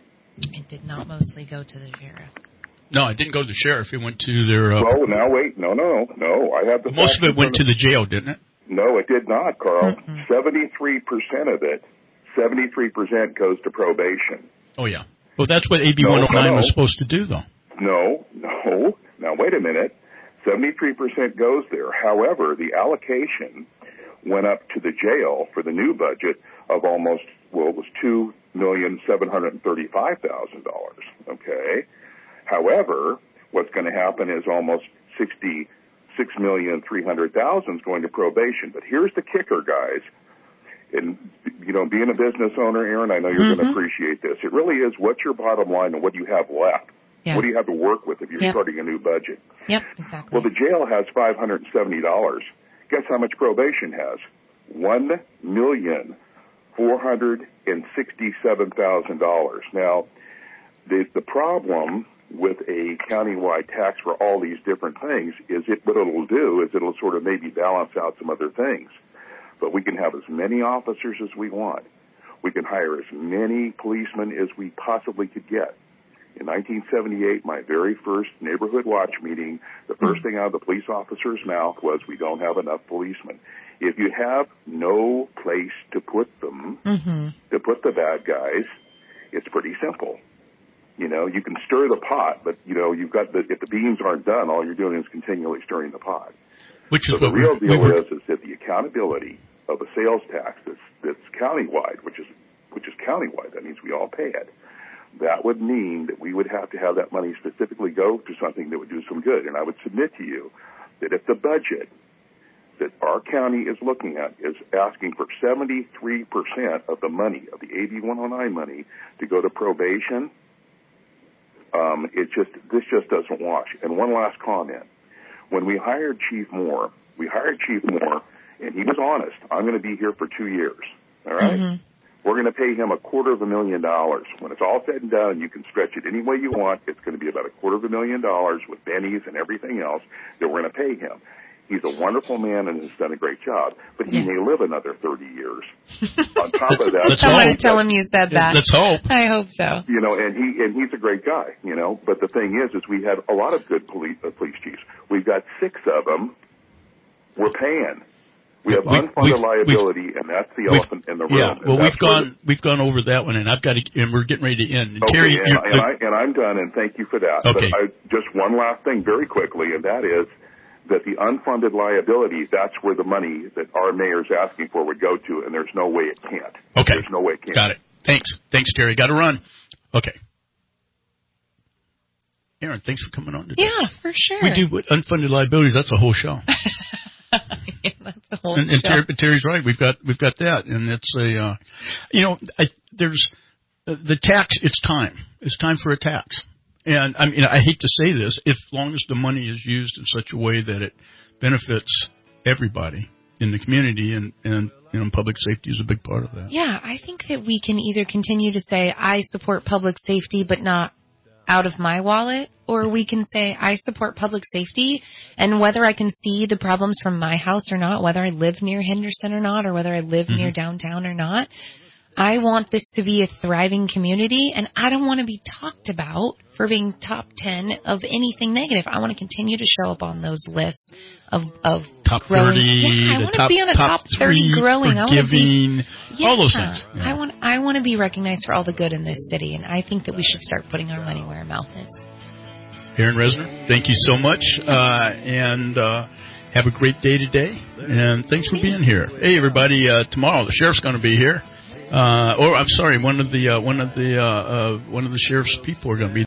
It did not mostly go to the sheriff. No, it didn't go to the sheriff. It went to their. Uh, well, now wait, no, no, no. I have the. Most of it went to the jail, didn't it? No, it did not, Carl. Mm-hmm. seventy-three percent of it, seventy-three percent goes to probation. Oh, yeah. Well, that's what A B one oh nine no, no. was supposed to do, though. No, no. Now, wait a minute. seventy-three percent goes there. However, the allocation went up to the jail for the new budget of almost, well, it was two million seven hundred thirty-five thousand dollars. Okay? However, what's going to happen is almost sixty Six million three hundred thousand is going to probation. But here's the kicker, guys. And, you know, being a business owner, Aaron, I know you're mm-hmm. going to appreciate this. It really is what's your bottom line and what do you have left? Yeah. What do you have to work with if you're yep. starting a new budget? Yep, exactly. Well, the jail has five hundred seventy dollars. Guess how much probation has? one million four hundred sixty-seven thousand dollars. Now, the, the problem with a countywide tax for all these different things is it, what it'll do is it'll sort of maybe balance out some other things. But we can have as many officers as we want. We can hire as many policemen as we possibly could get. In nineteen seventy-eight, my very first neighborhood watch meeting, the first thing out of the police officer's mouth was, we don't have enough policemen. If you have no place to put them, mm-hmm. to put the bad guys, it's pretty simple. You know, you can stir the pot, but, you know, you've got the, if the beans aren't done, all you're doing is continually stirring the pot. Which so is the what real we, deal we were... is, is that the accountability of a sales tax that's, that's countywide, which is, which is countywide, that means we all pay it. That would mean that we would have to have that money specifically go to something that would do some good. And I would submit to you that if the budget that our county is looking at is asking for seventy-three percent of the money, of the A B one oh nine money, to go to probation, Um, it just, this just doesn't wash. And one last comment. When we hired Chief Moore, we hired Chief Moore, and he was honest. I'm going to be here for two years. All right? Mm-hmm. We're going to pay him a quarter of a million dollars. When it's all said and done, you can stretch it any way you want. It's going to be about a quarter of a million dollars with bennies and everything else that we're going to pay him. He's a wonderful man and has done a great job, but he yeah. may live another thirty years. On top of that, somebody tell him you said that. Let's hope. I hope so. You know, and he and he's a great guy. You know, but the thing is, is we had a lot of good police uh, police chiefs. We've got six of them. We're paying. We have we, unfunded liability, and that's the elephant in the room. Yeah, well, we've gone the, we've gone over that one, and I've got to, and we're getting ready to end. And okay, Terry, and, and, I, and I'm done, and thank you for that. Okay. But I, just one last thing, very quickly, and that is that the unfunded liability, that's where the money that our mayor's asking for would go to, and there's no way it can't. Okay. There's no way it can't. Got it. Thanks. Thanks, Terry. Got to run. Okay. Aaron, thanks for coming on today. Yeah, for sure. We do unfunded liabilities. That's a whole show. yeah, that's the whole and, and show. Terry, Terry's right. We've got we've got that, and it's a uh, you know I, there's uh, the tax. It's time. It's time for a tax. And I mean, I hate to say this, if long as the money is used in such a way that it benefits everybody in the community, and, and you know, public safety is a big part of that. Yeah, I think that we can either continue to say, I support public safety, but not out of my wallet, or we can say, I support public safety, and whether I can see the problems from my house or not, whether I live near Henderson or not, or whether I live mm-hmm. near downtown or not, I want this to be a thriving community, and I don't want to be talked about for being top ten of anything negative. I want to continue to show up on those lists of, of top growing. thirty, Yeah, I want to top, be on a top, top thirty three, growing. I want to be, yeah, all those things. Yeah. I want, I want to be recognized for all the good in this city, and I think that we should start putting our money where our mouth is. Aaron Resner, thank you so much, uh, and uh, have a great day today, and thanks for being here. Hey, everybody, uh, tomorrow the sheriff's going to be here. Uh, or I'm sorry, one of the uh, one of the uh, uh, one of the sheriff's people are going to be